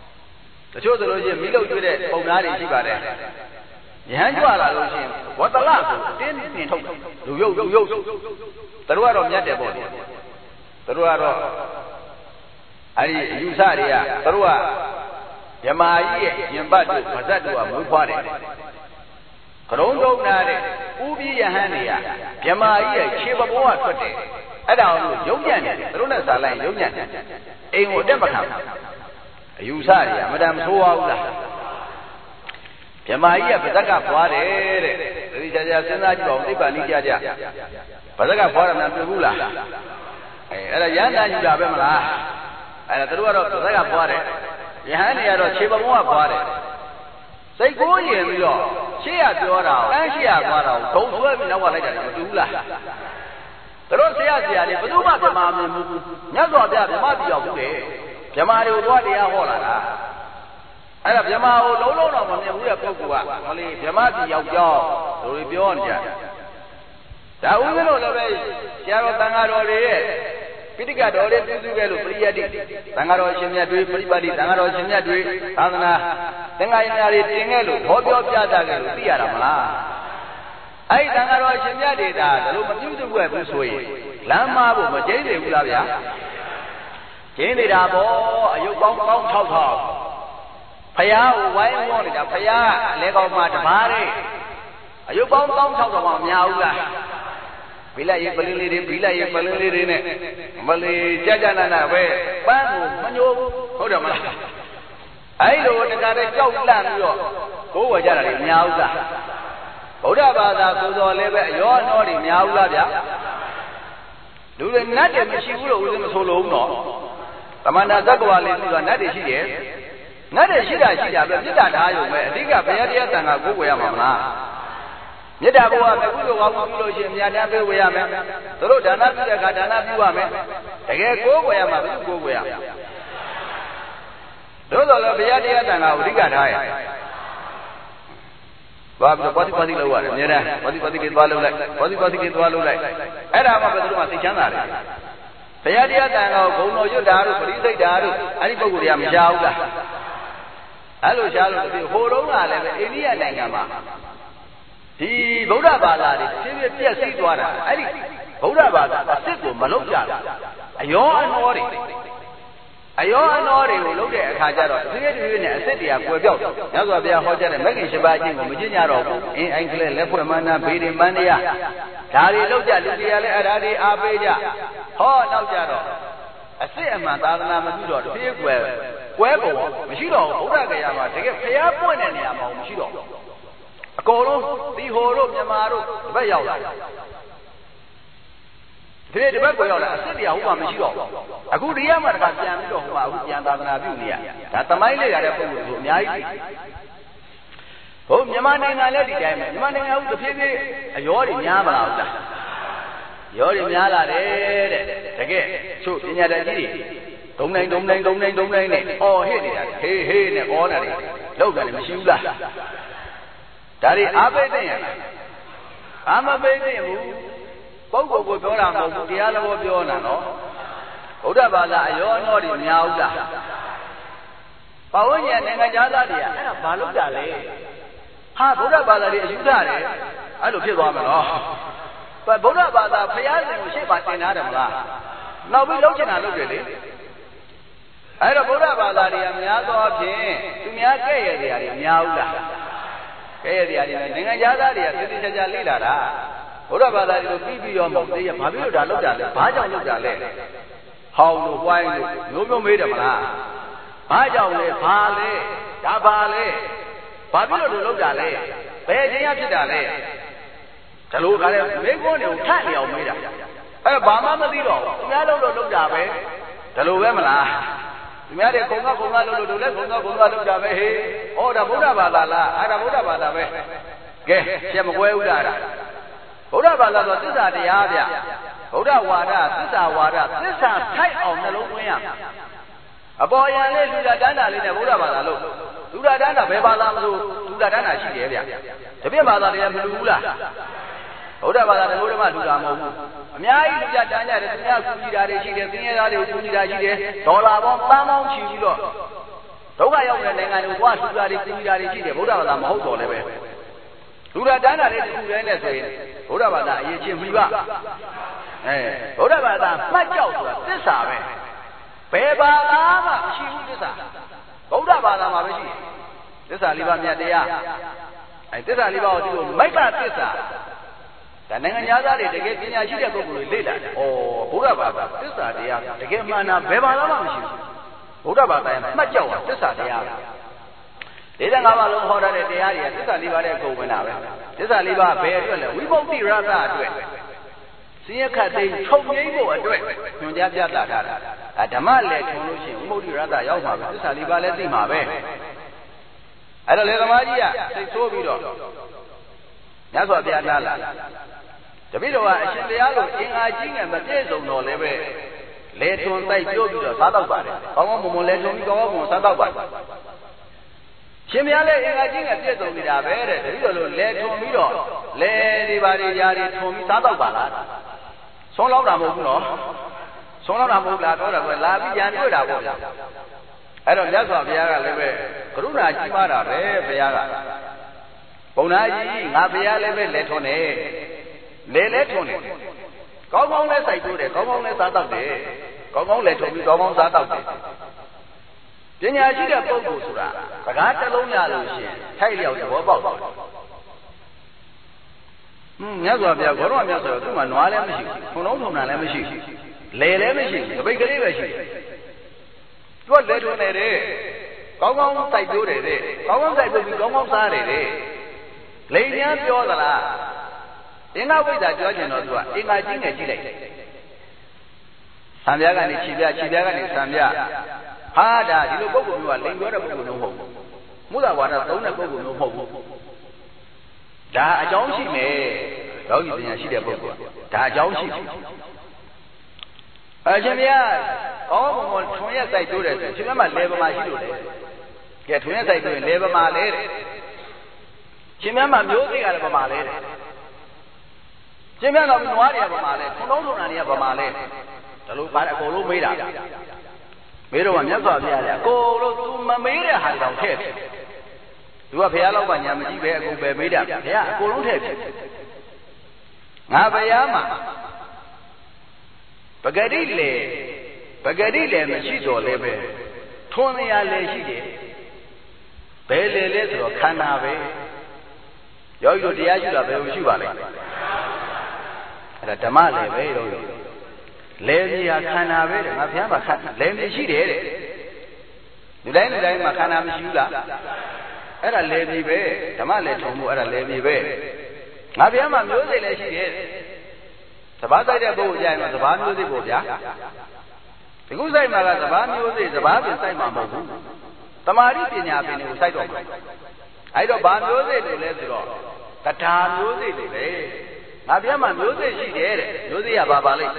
တချို့ဆိုလို့ရှိရင်မိလို့ကျွေးတဲ့ပုံသားတွေရှိပါတယ်ယဟန်ကြွလာလို့ရှိရင်ဝတ္တလဆိုတင်းတင်ထုတ်လူရုပ်သူတို့ကတော့မြတ်တယ်ပေါ့လေသူတို့ကတော့အဲ့ဒီအယူဆတွေကသူတို့ကဓမ္မာကြီးရဲ့ရင်ပတ်တို့ဗဇတ်တို့ကမွေးဖွားတယ်ကရုံးတုံးနာတဲ့ဥပိယဟန်တွေကဓမ္မာကြီးရဲ့ခြေပဘောကထွက်တယ်အဲ့ဒါကိုရုံညံ့တယ်သူတို့နဲ့စာလိုက်ရုံညံ့တယ်အိမ်ကိုတက်မခံအယူဆတွေကအမတန်မဆိုးပါဘူးလားဓမ္မာကြီးကဗဇက်ကဖွားတယ်တဲ့ဒီကြာကြာစဉ်းစားကြည့်ပါဦးသိပ္ပံနည်းကြကြဗဇက်ကဖွားတယ်မပြောဘူးလားအဲ့ဒါရဟန္တာယူတာပဲမလားအဲ့ဒါသူတို့ကတော့ဗဇက်ကဖွားတယ်ယဟန်တွေကတော့ခြေပဘုံကဖွားတယ်စိတ်ကိုရင်ပြီးတော့ရှေ့ရပြောတာကိုတန်းရှေ့ရသွားတာကိုဒုံဆွဲပြီးနောက်ကလိုက်တာမတူဘူးလားသူတို့ဆရာတွေဘယ်သူမှဓမ္မမမြင်ဘူးမြတ်စွာဘုရားဓမ္မပြရောက်ဘူးလေဓမ္မတွေကိုသွားတရားဟောလာတာအဲ့ဒါဗြဟ္မာကိုလုံးလုံးတော့မမြင်ဘူးတဲ့ပုဂ္ဂိုလ်ကဟောလေဗြဟ္မာပြည်ရောက်ကြောင်းတို့တွေပြောနေကြဒါဥစဉ်တို့လည်းပဲဆရာတော်တန်ဃာတော်တွေရဲ့ပိဋကတော်လေးပြုစုခဲ့လို့ပရိယတ်တိတန်ဃာတော်ရှင်မြတ်တွေပရိပတ်တိတန်ဃာတော်ရှင်မြတ်တွေသာသနာသင်္ဃာယနာတွေတင်ခဲ့လို့ဟောပြောပြတာခဲ့လို့သိရတာမလားအဲ့ဒီတန်ဃာတော်ရှင်မြတ်တွေဒါတို့မပြုစုခဲ့ဘူးဆိုရင်လမ်းမဖို့မကျိန်းနေဘူးလားဗျာကျိန်းနေတာပေါ့အယုတ်ပေါင်း6000ဖယားကိုဝိုင်းဝန်းနေတာဖယားအလဲကောင်းမှတပါးတဲ့အယုတ်ပေါင်း1600မှမများဘူးလားဘိလိုက်ရေပလင်းလေးတွေဘိလိုက်ရေပလင်းလေးတွေနဲ့မလေးကြနာနာပဲပန်းကိုမညိုးဟုတ်တယ်မလားအဲ့လိုတခါတည်းကြောက်လန့်ပြီးတော့ကိုးဝယ်ကြတာတွေများဘူးလားဗုဒ္ဓဘာသာကိုတော်လည်းပဲအရောအနှောတွေများဘူးလားဗျာလူတွေနတ်တွေမရှိဘူးလို့ဦးဇင်းမဆိုလို့နော်သမန္တာသက္ကဝါလေးသူကနတ်တွေရှိတယ်နတ်တွေရှိတာပဲမေတ္တာထားရုံပဲအဓိကဘုရားတရားတန်ခါကိုးဝယ်ရမှာမလားမေတ္တာဘုရားပဲကုသိုလ်ကောင်းပြုလို့ရှိရင်မြတ်တမ်းပေးဝေရမယ်သူတို့ဒါနပြုတဲ့အခါဒါနပြုရမယ်တကယ်ကိုးဝယ်ရမှာဘယ်သူကိုးဝယ်ရတို့တော့လည်းဘုရားတရားတန်ခါကိုအဓိကထားရဘာပြီးတော့ပါတိလောက်ရတယ်အများနဲ့ပါတိလေးသွားလုပ်လိုက်ပါတိလေးသွားလုပ်လိုက်အဲ့ဒါမှပဲသူတို့မှသိချမ်းသာတယ်ဘုရားတရားတန်ခါကိုဂုဏ်တော်ရွတ်တာတို့ပရိသိတ်တာတို့အဲ့ဒီပုဂ္ဂိုလ်တွေကမရှားဘူးလားအဲ့လိုရှားလို့ဒီဟိုတုန်းကလည်းပဲအိန္ဒိယနိုင်ငံမှာဒီဗုဒ္ဓဘာသာတွေဖြည်းဖြည်းပြည့်စည်သွားတာအဲ့ဒီဗုဒ္ဓဘာသာအစ်စ်ကိုမလုပ်ကြဘူးအယောအနှောတွေကိုလုပ်တဲ့အခါကျတော့ဒီနဲ့အစ်စ်တွေကကွယ်ပြောက်ညစွာဘုရားဟောကြားတဲ့မဂ္ဂင်7ပါးအကျင့်ကိုမကျင့်ကြတော့ဘူးအင်းအိုင်ကလေးလက်ဖွဲ့မန္နာဘေးတွေမန္တရားဒါတွေလုပ်ကြလူတွေကလည်းအဲ့ဒါတွေအားပေးကြဟောနောက်ကြတော့အစ်စ်အမှန်သာသနာမပြုတော့တပြေးကွယ်ပုံမရှိတော့ဘူးဗုဒ္ဓဂယာမှာတကယ်ဖျားပွင့်တဲ့နေရာမှာမရှိတော့ဘူးအကုန်လုံးဒီဟိုတို့မြန်မာတို့တပတ်ရောက်လာဒီတပတ်ကိုရောက်လာအစ်စ်တရားဟိုမှာမရှိတော့အခုဒီရမှာတခါပြန်ပြီးတော့ဟိုမှာအခုပြန်သာသနာပြုနေရဒါသမိုင်းလေးရတဲ့ပုံစံကိုအများကြီးဟိုမြန်မာနိုင်ငံလည်းဒီတိုင်းပဲမြန်မာနိုင်ငံကတဖြည်းဖြည်းအရောတွေများမလာဘူးလားရောတွေများလာတယ်တဲ့တကယ်ချို့ပညာတတ်ကြီးတွေဒုံနိုင်နဲ့အော်ဟစ်နေတာဟေးနဲ့အော်နေတာလောက်တယ်မရှိဘူးလားဒါတွေအားပေးတဲ့ရလားအာမပေးတဲ့ဘူးပုဂ္ဂိုလ်ကိုပြောတာမဟုတ်ဘူးတရားတော်ပြောတာနော်ဗုဒ္ဓဘာသာအယောအနှောတွေများဘူးလားပဝဉ္ဇဉ်နိုင်ငံသားတွေကအဲ့ဒါဘာလို့ကြလဲဟာဗုဒ္ဓဘာသာတွေအယူထားတယ်အဲ့လိုဖြစ်သွားမှာနော်ဗုဒ္ဓဘာသာဘုရားရှင်ကိုရှေ့ပါတင်ထားတယ်မလားနောက်ပြီးလုပ်ချင်တာလုပ်တယ်လေအဲ့တော့ဗုဒ္ဓဘာသာတွေကများသောအားဖြင့်သူများကဲ့ရဲ့နေရာတွေများဘူးလားကဲ့ရဲ့နေရာတွေနိုင်ငံသားတွေကသိသိချာချာလေ့လာတာဗုဒ္ဓဘာသာတွေကိုပြီးရောမဟုတ်သေးရဘာဖြစ်လို့ဒါလုပ်ကြလဲဘာကြောင့်လုပ်ကြလဲဟောင်းလို့ဝိုင်းလို့မျိုးမေးတယ်မလားဘာကြောင့်လဲဘာလဲဒါဘာလဲဘာဖြစ်လို့လုပ်ကြလဲဘယ်အချိန်ရဖြစ်တာလဲဒါလိုကလည်းမိခွန်းတွေကိုထပ်နေအောင်မေးတာအဲ့ဘာမှမသိတော့ဘူးသူများလုပ်တာပဲဒါလိုပဲမလားသူများတွေခုံကလုပ်လို့တို့လည်းခုံကလုပ်တာပဲဟေးဟောဒါဗုဒ္ဓဘာသာလားအဲ့ဒါဗုဒ္ဓဘာသာပဲကဲချက်မကွဲဘူးလားဗုဒ္ဓဘာသာဆိုသစ္စာတရားဗျဗုဒ္ဓဝါဒသစ္စာဝါဒသစ္စာထိုက်အောင်နှလုံးသွင်းရအပေါ်ယံလေးလူလာတန်းတာလေးနဲ့ဗုဒ္ဓဘာသာလို့လူလာတန်းတာဘယ်ဘာသာမလို့လူလာတန်းတာရှိတယ်ဗျတပြည့်ဘာသာတွေကမလူဘူးလားဗုဒ္ဓဘာသာတလို့ဓမ္မလူတာမဟုတ်ဘူးအများကြီးလူကြတန်းကြတယ်သူများကူညီတာတွေရှိတယ်သင်္ကေတတွေကိုကူညီတာရှိတယ်ဒေါ်လာပေါင်းပန်းပေါင်းချီပြီးတော့ဒုက္ခရောက်တဲ့နိုင်ငံတွေကိုသွားလူတာတွေကူညီတာတွေရှိတယ်ဗုဒ္ဓဘာသာမဟုတ်တော့လည်းပဲလူတာတန်းတာတွေတူတယ်နဲ့ဆိုရင်ဗုဒ္ဓဘာသာအရေးချင်းပြီပါဗုဒ္ဓဘာသာမှတ်ကြောက်ဆိုတာသစ္စာပဲဘယ်ဘာသာမှမရှိဘူးသစ္စာဗုဒ္ဓဘာသာမှာပဲရှိတယ်သစ္စာလေးပါးမြတ်တရားသစ္စာလေးပါးကိုဒီလိုမိက္ခသစ္စာဒါနိုင်ငံသားတွေတကယ်ပညာရှိတဲ့ပုဂ္ဂိုလ်တွေလေ့လာတယ်ဘုရားဘာသာသစ္စာတရားတကယ်မှန်တာဘယ်ဘာသာမှမရှိဘူးဗုဒ္ဓဘာသာမှတ်ကြောက်တာသစ္စာတရား45ပါးလုံးဟောထားတဲ့တရားတွေကသစ္စာလေးပါးတဲ့ကုန်ဝင်တာပဲသစ္စာလေးပါးဘယ်အတွက်လဲဝိမု ക്തി ရသအတွက်စင်ရခတ်သိချုပ်ငိမ့်ဖို့အတွက်ညွှန်ကြားပြသထားတာဓမ္မလည်းထုံလို့ရှိရင်ဝိမု ക്തി ရသရောက်မှာပဲသစ္စာလေးပါးလည်းသိမှာပဲအဲ့တော့လေသမားကြီးကစိတ်ဆိုးပြီးတော့ညစွာဘုရားလာတပည့်တော်ကအရှင်တရားကိုအင်္ဂါကြီးငယ်မပြည့်စုံတော့လည်းပဲလေထွန်တိုက်ပြုတ်ပြီးတော့စားတော့ပါတယ်ကောင်းကောင်းမွန်မွန်လေထွန်ပြီးကောင်းကောင်းမွန်စားတော့ပါတယ်ရှင်ဘုရားလည်းအင်္ဂါကြီးငယ်ပြည့်စုံနေတာပဲတဲ့တပည့်တော်လို့လေထွန်ပြီးတော့လေဒီပါတွေຢာတွေထွန်ပြီးစားတော့ပါလားဆုံးလောက်တာမဟုတ်ဘူးနော်ဆုံးလောက်တာမဟုတ်လားတော့တယ်ပဲလာပြီးရန်တွေ့တာပေါ့ဗျာအဲ့တော့မြတ်စွာဘုရားကလည်းပဲကရုဏာကြီးပါတာပဲဘုရားကဘုံသားကြီးငါဘုရားလည်းပဲလေထွန်နေလေလဲထွန်တယ်ကောင်းကောင်းလဲစိုက်တိုးတယ်ကောင်းကောင်းလဲစားတော့တယ်ကောင်းကောင်းလဲထွန်ပြီးကောင်းကောင်းစားတော့တယ်ပညာရှိတဲ့ပုဂ္ဂိုလ်ဆိုတာစကားတစ်လုံးရလို့ရှိရင်ထိုက်လျောက်သဘောပေါက်တယ်မြတ်စွာဘုရားဘောတော်မြတ်စွာသူ့မှာနွားလည်းမရှိဘူးထုံလုံးထုံတာလည်းမရှိဘူးလေလည်းမရှိဘူးတပိတ်ကလေးပဲရှိတယ်သူကလေထွန်နေတယ်ကောင်းကောင်းစိုက်တိုးတယ်တဲ့ကောင်းကောင်းစိုက်ပြီးကောင်းကောင်းစားတယ်တဲ့လိန်ညာပြောသလားအင်္ဂဝိဇ္ဇာပြောကျင်တော့သူကအင်္ဂါကြီးငယ်ကြည့်လိုက်ဆံပြားကနေခြေပြားကနေဆံပြားဟာဒါဒီလိုပုဂ္ဂိုလ်မျိုးကလိန်ပြောတဲ့ပုဂ္ဂိုလ်မျိုးမဟုတ်ဘူးမုဒ္ဒဝါဒသုံးတဲ့ပုဂ္ဂိုလ်မျိုးမဟုတ်ဘူးဒါအကြောင်းရှိမယ်ယောဂီပညာရှိတဲ့ပုဂ္ဂိုလ်ဒါအကြောင်းရှိတယ်အရှင်ဘုရားကောင်းကောင်းထွန်ရက်စိုက်တိုးတယ်ဆိုရှင်ဘုရားမှာလေပမာရှိလို့လေကဲထွန်ရက်စိုက်တိုးရင်လေပမာလဲတဲ့ရှင်ဘုရားမှာမျိုးစိတ်ကလည်းပမာလဲတဲ့ကျင်းပြတော့နွားတွေကဗမာလဲထုံလုံးထုံတာတွေကဗမာလဲဒါလို့ပါအကုန်လုံးမေးတာမေးတော့မြတ်စွာဘုရားလည်းအကုန်လုံးသူမမေးတဲ့ဟာတောင်ထည့်တယ်သူကဘုရားလောက်ကညာမကြည့်ပဲအကုန်ပဲမေးတာဘုရားအကုန်လုံးထည့်တယ်ငါဘုရားမှာပဂတိလေမရှိတော့လဲပဲထွန်းရလေရှိတယ်ဘယ်လေလဲဆိုတော့ခန္ဓာပဲယောဂီတို့တရားရှိတာဘယ်လိုရှိပါလဲအဲ့ဒါဓမ္မလည်းပဲတော့လေမြေဟာခန္ဓာပဲတဲ့ငါဘုရားမှာလေမြေရှိတယ်တဲ့လူတိုင်းမှာခန္ဓာမရှိဘူးလားအဲ့ဒါလေမြေပဲဓမ္မလည်းထုံမှုအဲ့ဒါလေမြေပဲငါဘုရားမှာမျိုးစိတ်လည်းရှိတယ်စဘာဆိုင်တဲ့ပုဂ္ဂိုလ်ကြရင်တော့စဘာမျိုးစိတ်ပေါ့ဗျာဒီခုဆိုင်မှာကစဘာမျိုးစိတ်စဘာပင်ဆိုင်မှာမဟုတ်ဘူးတမာတိပညာပင်ကိုစိုက်တော့မှာအဲ့တော့ဘာမျိုးစိတ်တွေလဲဆိုတော့တထာမျိုးစိတ်တွေပဲငါပြမှာမျိုးစိတ်ရှိတယ်တဲ့မျိုးစိတ်ကဘာလိမ့်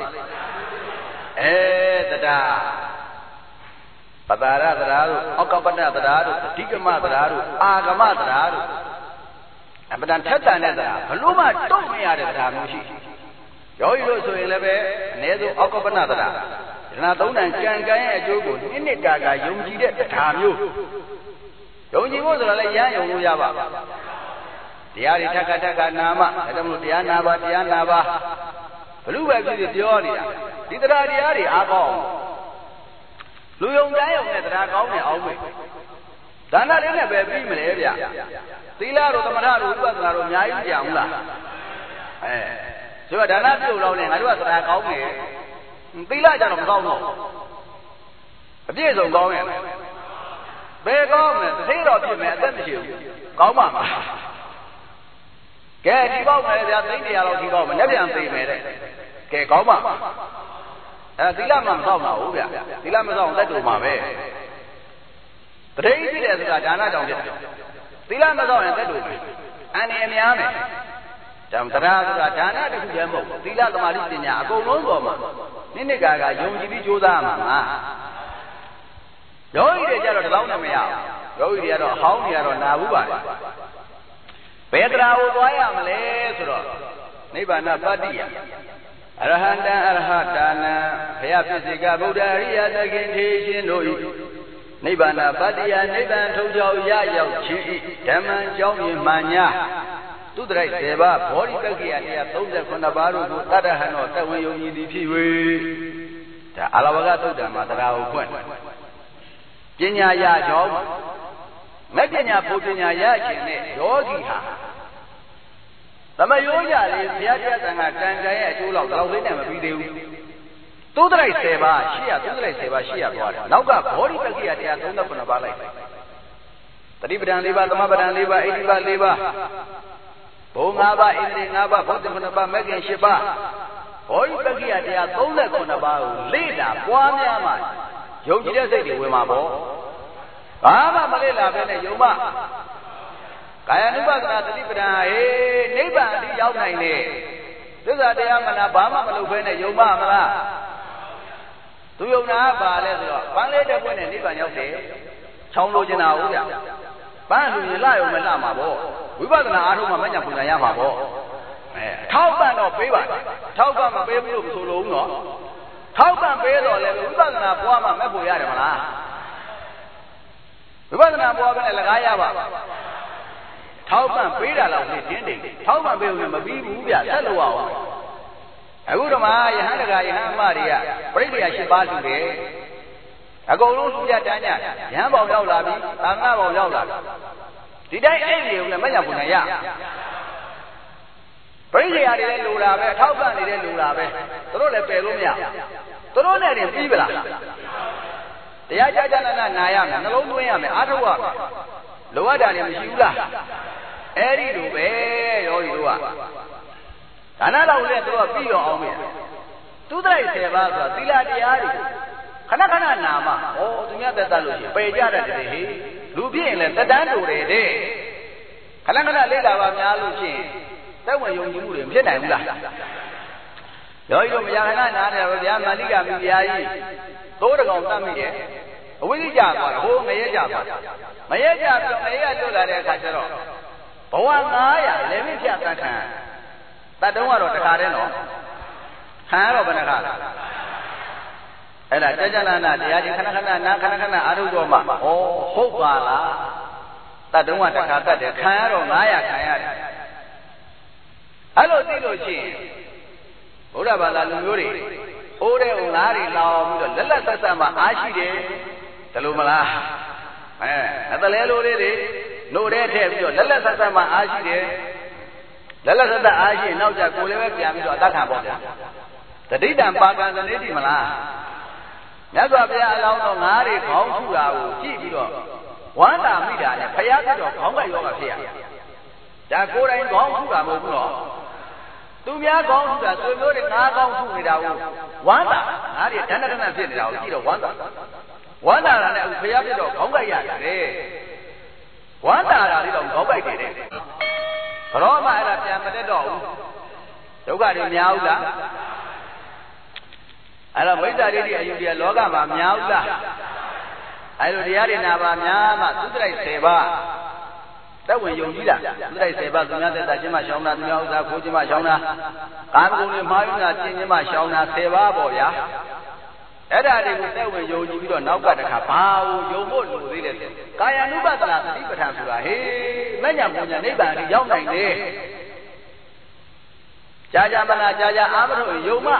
တထာပတာရသရာတို့အောက်ကပတ္တသရာတို့အဓိကမသရာတို့အာဂမသရာတို့အပဒံထက်တန်တဲ့သရာဘလို့မှတုံ့မရတဲ့သရာမျိုးရှိယောဂီတို့ဆိုရင်လည်းပဲအနည်းဆုံးအောက်ကပတ္တသရာဒါသုံးတန်ကံကံရဲ့အကျိုးကိုနှစ်ကာယုံကြည်တဲ့သရာမျိုးယုံကြည်ဖို့ဆိုတာလည်းရမ်းယုံလို့ရပါတရားတွေထက်ကနာမဒါကြောင့်မို့တရားနာပါဘလူပဲဖြစ်ဖြစ်ပြောနေတာဒီတရားတွေအားကောင်းလူယုံတိုင်းယုံနဲ့တရားကောင်းနေအောင်ပဲဒါနလေးနဲ့ပဲပြီးမလဲဗျသီလတို့သမထတို့ဥပဒနာတို့အများကြီးကြအောင်လားဆိုတော့ဒါနပြုတ်လောက်နေငါတို့ကတရားကောင်းနေသီလကြတော့မကောင်းတော့အပြည့်စုံကောင်းရဲ့ဘယ်ကောင်းမလဲတစ်သေးတော့ဖြစ်မယ်အသက်မရှိဘူးကောင်းပါမှာကဲဒီပေါက်မယ်ဗျာသိတရားလောက်ဒီပေါက်မယ်လက်ပြန်သိမယ်တဲ့ကဲကောင်းပါသီလမှမဆောက်ပါဘူးဗျသီလမဆောက်အောင်တက်တူမှာပဲတတိယဖြစ်တယ်ဆိုတာဒါနကြောင့်ဖြစ်တယ်သီလမဆောက်ရင်တက်တူမယ်အန္တရာယ်များမယ်တရားဆိုတာဒါနတစ်ခုတည်းမဟုတ်ဘူးသီလသမာဓိပညာအကုန်လုံးပေါ်မှာနှစ်ကာယုံကြည်ပြီးကြိုးစားမှာငါယောဂီတွေကြတော့ဒီလောက်နဲ့မရဘူးယောဂီတွေကတော့ဟောင်းနေရတော့နာဘူးပါဘယ်တရားကိုသွားရမလဲဆိုတော့နိဗ္ဗာန်ပတ္တိယအရဟံတံအရဟတာနံဘုရားပြည့်စေကဗုဒ္ဓအရိယသခင်ထေရှင်တို့၏နိဗ္ဗာန်ပတ္တိယနိဗ္ဗာန်ထုံးကြောင်းရရောက်ခြင်းဤဓမ္မံကြောင်းမြင်မှညာသူတရိုက်7ပါးဘောဓိပက္ခိယ139ပါးတို့ကိုတတ္တဟံတော်တဝင်ယုံကြည်သည်ဖြစ်၍ဒါအာလဝကသုတ်တံမှာတရားကိုဖွင့်ပညာရကြောင်းမဲ့ပညာဘုပညာရခြင်းနဲ့ယောဂီဟာသမယောကြလေဘုရားတရားသံဃာကံကြံရဲ့အကျိုးလောက်တော့လေးနဲ့မပြီးသေးဘူးသုတရိုက်7ပါးရှိရသုတရိုက်7ပါးရှိရသွားတယ်နောက်ကဘောဓိပက္ခိယ139ပါးလိုက်တတိပဒံ4ပါးသမပဒံ4ပါးဣတိပါ4ပါးဘုံ5ပါးဣန္ဒြေ5ပါးဘုဒ္ဓ9ပါးမဂ္ဂင်10ပါးဘောဓိပက္ခိယ139ပါးကိုလေ့လာပွားများမှယုံကြည်တဲ့စိတ်တွေဝင်မှာပေါ့ဘာမှမလေ့လာဘဲနဲ့ယုံမှကာယ ानु ပဒနာတတိပဒံဟေးနိဗ္ဗာန်အထိရောက်နိုင်တဲ့သစ္စာတရားမနာဘာမှမလုပ်ဘဲနဲ့ယုံမှမလားသူယုံတာပါလဲဆိုတော့ပန်းလေးတစ်ပွင့်နဲ့နိဗ္ဗာန်ရောက်တယ်ချောင်းလိုချင်တာဟုတ်ဗျပန်းလူရင်လှရုံမလှမှာပေါ့ဝိပဿနာအားထုတ်မှမညာပူညာရမှာပေါ့ထောက်ပံ့တော့ပေးပါထောက်ပံ့မပေးဘူးလို့မဆိုလို့နော်ထောက်ပံ့ပေးတော့လည်းဝိပဿနာပွားမှမဲ့ဖို့ရတယ်မလားဝိပဿနာပွားပဲနဲ့လကားရပါထောက်ပံ့ပေးတာလောက်နဲ့တင်းတိမ်ထောက်ပံ့ပေးလို့မပြီးဘူးဗျဆက်လို့အောင်အခုတော့မှယဟန်တကာယဟန်အမတွေကပရိသေယ8ပါးလူတယ်အကုန်လုံးလူကြတန်းကြရဟန်းပေါင်ရောက်လာပြီသံဃာပေါင်ရောက်လာပြီဒီတိုင်းအဲ့ဒီကိုလည်းမညာပုံညာရပရိသေယတွေလည်းလူလာပဲထောက်ပံ့နေတဲ့လူလာပဲသူတို့လည်းပယ်လို့မရသူတို့နဲ့တင်ပြီးပလားတရားကြနာရမယ်နှလုံးသွင်းရမယ်အားထုတ်ရမယ်လိုအပ်တာလည်းမရှိဘူးလားအဲ့ဒီလိုပဲယောဂီတို့ကဒါနတော်လည်းသူကပြီးတော့အောင်မယ်သူတရိုက်10ပါးဆိုတာသီလတရားတွေခဏခဏနာမဟောသူများသက်သက်လို့ရှိရင်ပယ်ကြတတ်တယ်ဟေးလူပြည့်ရင်လည်းသက်တမ်းတူတယ်တဲ့ခဏခဏလေးလာပါများလို့ရှိရင်သက်ဝင်ယုံကြည်မှုတွေမဖြစ်နိုင်ဘူးလားယောဂီတို့မရခဏနားတယ်ဗျာမန္လိကမိဖုရားကြီးသိုးတကောင်တတ်မိတယ်အဝိဇ္ဇာသွားဟိုငရဲကြသွားမရဲကြပြီးငရဲလွတ်လာတဲ့အခါကျတော့ဘဝ900လည်းမဖြတ်တတ်ခံတတ်တုံးကတော့တခါတည်းနော်ခံရတော့ဘယ်နှခါလဲအဲ့ဒါကြာကြာနာတရားကြီးခဏခဏနာခဏခဏအာရုံတော်မှာဩဟုတ်ပါလားတတ်တုံးကတခါတတ်တယ်ခံရတော့900ခံရတယ်အဲ့လိုသိလို့ရှိရင်ဘုရားဘာသာလူမျိုးတွေအိုးတဲ့ငါးတွေလောင်ပြီးတော့လက်လက်ဆက်ဆက်မှအားရှိတယ်ဒါလို့မလားအတလဲလိုလေးတွေနှုတ်ထဲထည့်ပြီးတော့လက်လက်ဆက်ဆက်မှအားရှိတယ်လက်လက်ဆက်ဆက်အားရှိရင်နောက်ကျကိုယ်လည်းပဲပြန်ပြီးတော့အတ္တခံပေါ့ဗျာတတိတံပါကံသနေတိမလားမြတ်စွာဘုရားအလောင်းတော်ငါးတွေခေါင်းထုတာကိုကြည့်ပြီးတော့ဝမ်းသာမိတာနဲ့ဘုရားကတော့ခေါင်းကယောဂဖြစ်ရဒါကိုယ်တိုင်ခေါင်းထုတာမဟုတ်ဘူးနော်သူများကောင်းထုတာဆွေမျိုးတွေငါးကောင်းထုနေတာကိုဝမ်းသာငါးတွေဒဏ္ဍဒဏ္ဍဖြစ်နေတာကိုကြည့်တော့ဝမ်းသာတာနဲ့အခုဘုရားပြတော့ခေါင်းကိုက်ရတယ်ဝမ်းသာတာလေးတော့ခေါင်းကိုက်တယ်တဲ့ဘရောမှအဲ့ဒါပြန်မတက်တော့ဘူးဒုက္ခတွေများဘူးလားအဲ့တော့မိစ္ဆာဒိဋ္ဌိအယူတရားလောကမှာများဘူးလားအဲ့လိုတရားတွေနာပါများမှသုတရိုက်10ပါးသက်ဝင်ယုံကြည်လားသုတရိုက်10ပါးသူများသက်သာခြင်းမှရှောင်းတာသူများဥစ္စာခိုးခြင်းမှရှောင်းတာကာမဂုဏ်တွေမှားယွင်းတာကျင့်ခြင်းမှရှောင်းတာ10ပါးပေါ့ဗျာအဲ့ဒါတွေကိုသက်ဝင်ယုံကြည်ပြီးတော့နောက်ကတခါဘာကိုယုံဖို့လိုသေးတယ်ကာယ ानु ပဒနာသတိပဋ္ဌာန်ဆိုတာဟေးမညာပူညာနိဗ္ဗာန်အထိရောက်နိုင်တယ်ကြာမလားကြာအာမထုတ်ယုံမှ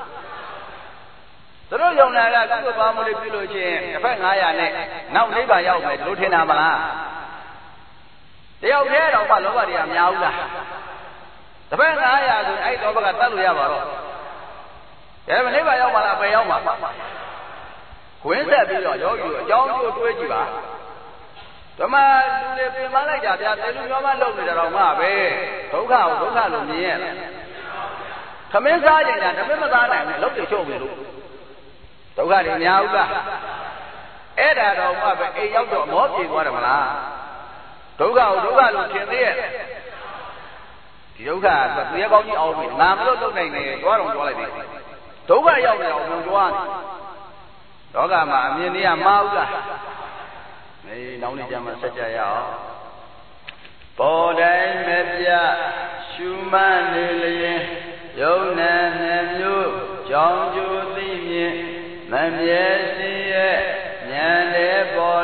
သူတို့ယုံနာကကုသိုလ်ပါမှုတွေပြုလို့ချင်းတစ်ဖက်900နဲ့နောက်နိဗ္ဗာန်ရောက်မယ်လို့ထင်တာမလားတယောက်တည်းတော့မှလောဘတွေကများဘူးလားတစ်ဖက်900ဆိုရင်အဲ့လောဘကတတ်လို့ရပါတော့ဒါပေမဲ့နိဗ္ဗာန်ရောက်မှလားပယ်ရောက်မှာခွင်းဆက်ပြီးတော့ယောဂီအကြောင်းကျိုးတွေးကြည့်ပါဓမ္မလူတွေပြင်မလိုက်ကြဗျာသေလူမျိုးမလုပ်နေတာတော့မှပဲဒုက္ခကိုဒုက္ခလို့မြင်ရဲ့သမင်းစားကြင်တာသမင်းမစားနိုင်ဘူးလုပ်တယ်ချုပ်ပြီလို့ဒုက္ခတွေများဘူးလားအဲ့ဒါတော့မှပဲအိမ်ရောက်တော့မောပြေသွားတယ်မလားဒုက္ခကိုဒုက္ခလို့ထင်သေးရဲ့ဒီဒုက္ခကသူရဲ့ကောင်းကြီးအောင်ပြီငါမလို့လုပ်နိုင်နေသွားတော့သွားလိုက်ပြီဒုက္ခရောက်နေအောင်ဝင်သွားတယ်လောကမှာအမြင်တွေကမှားဘူးလားနောက်နေ့ကျမှဆက်ကြရအောင်ပေါ်တိုင်းမပြရှုမှတ်နေလျင်ယုံနာနှမျိုးကြောင်းကျိုးသိမြင်မမြဲစင်းရဲ့ဉာဏ်တဲ့ပေါ်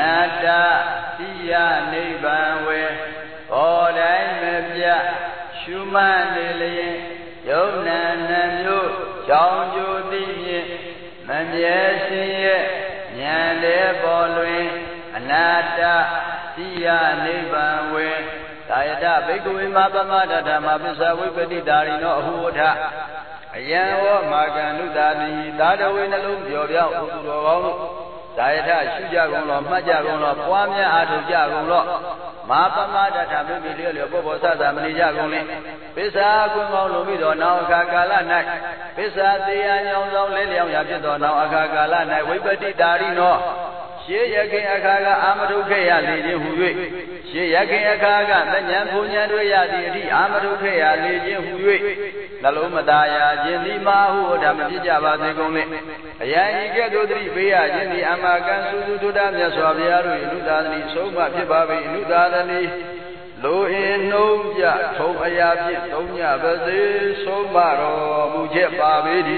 နာတတိယနိဗ္ဗာန်ဝေဘောတိုင်းမပြရှုမှတ်နေလျင်ယုံနာနှမျိုးကြောင်းကျိုးသိဖြင့်မမြဲစင်ရဲ့ဉာဏ်တဲ့ပေါ်လွင်အနာတတိယနိဗ္ဗာန်ဝေသာယတဘိက္ခဝေမပမဒဓမ္မပစ္စဝိပတိတာရိနောအဟုဝထအယံဝမာကံလူတာတိသာတဝေနှလုံးပြောပြောဥသူတော်ကောင်းတို့သာယထရှုကြကုန်လောမှတ်ကြကုန်လောပွားများအားထုတ်ကြကုန်လောမာပမဒဓမ္မမိလျောလျောဘောဆသမဏိကြကုန်လင်ပစ္စာကွင်ကောင်းလိုပြီးတော့နောင်အခါကာလ၌ပစ္စာတရားညောင်းဆောင်လဲလျောင်းရာဖြစ်သောနောင်အခါကာလ၌ဝိပတိတာရိနောရှေးရခင်အခါကအာမထုခေယလေခြင်းဟူ၍ရှေးရခင်အခါကသဉ္ဇဉ်ဘုံဉဏ်တို့ရသည့်အထိအာမထုခေယလေခြင်းဟူ၍နှလုံးမသားရာခြင်းဒီမာဟုဓမ္မဖြစ်ကြပါစေကုန်လေအယံဤကဲ့သို့သတိပေးရခြင်းဒီအမကံစုစုထုဒ္ဓမြတ်စွာဘုရားတို့၏လူသားသည်ဆုံးမဖြစ်ပါ၏လူသားသည်လိုအင်နှုံးပြထုံအရာဖြင့်သုံးညပါစေဆုံးမတော်မူချက်ပါပေ၏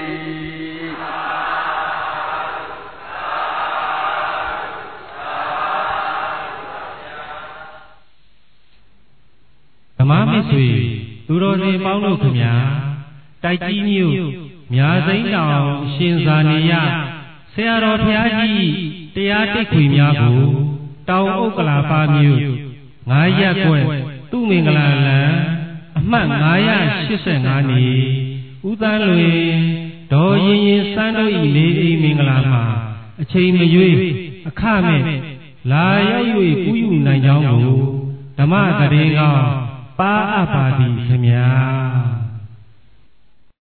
ဓမ္မမစ္ဆွေသူတော်စင်ပေါင်းတို့ခင်ဗျာတိုက်ကြီးမြို့မြာသိန်းတောင်အရှင်ဇာနေယဆရာတော်ဘုရားကြီးတရားတိတ်ခွေများကိုတောင်ဥက္ကလာပါမြို့9ရပ်ကွက်သူမင်္ဂလာလမ်းအမှတ်985နေဦးသန်းလွင်ဒေါ်ရင်ရင်စန်းတို့ဤလေးအိမ်မင်္ဂလာမှာအချိန်မရွေးအခမဲ့လာရောက်၍ကူးယူနိုင်ကြောင်းကိုဓမ္မသရင်ကောင်းပါအပ်ပါသည်ခင်ဗျာ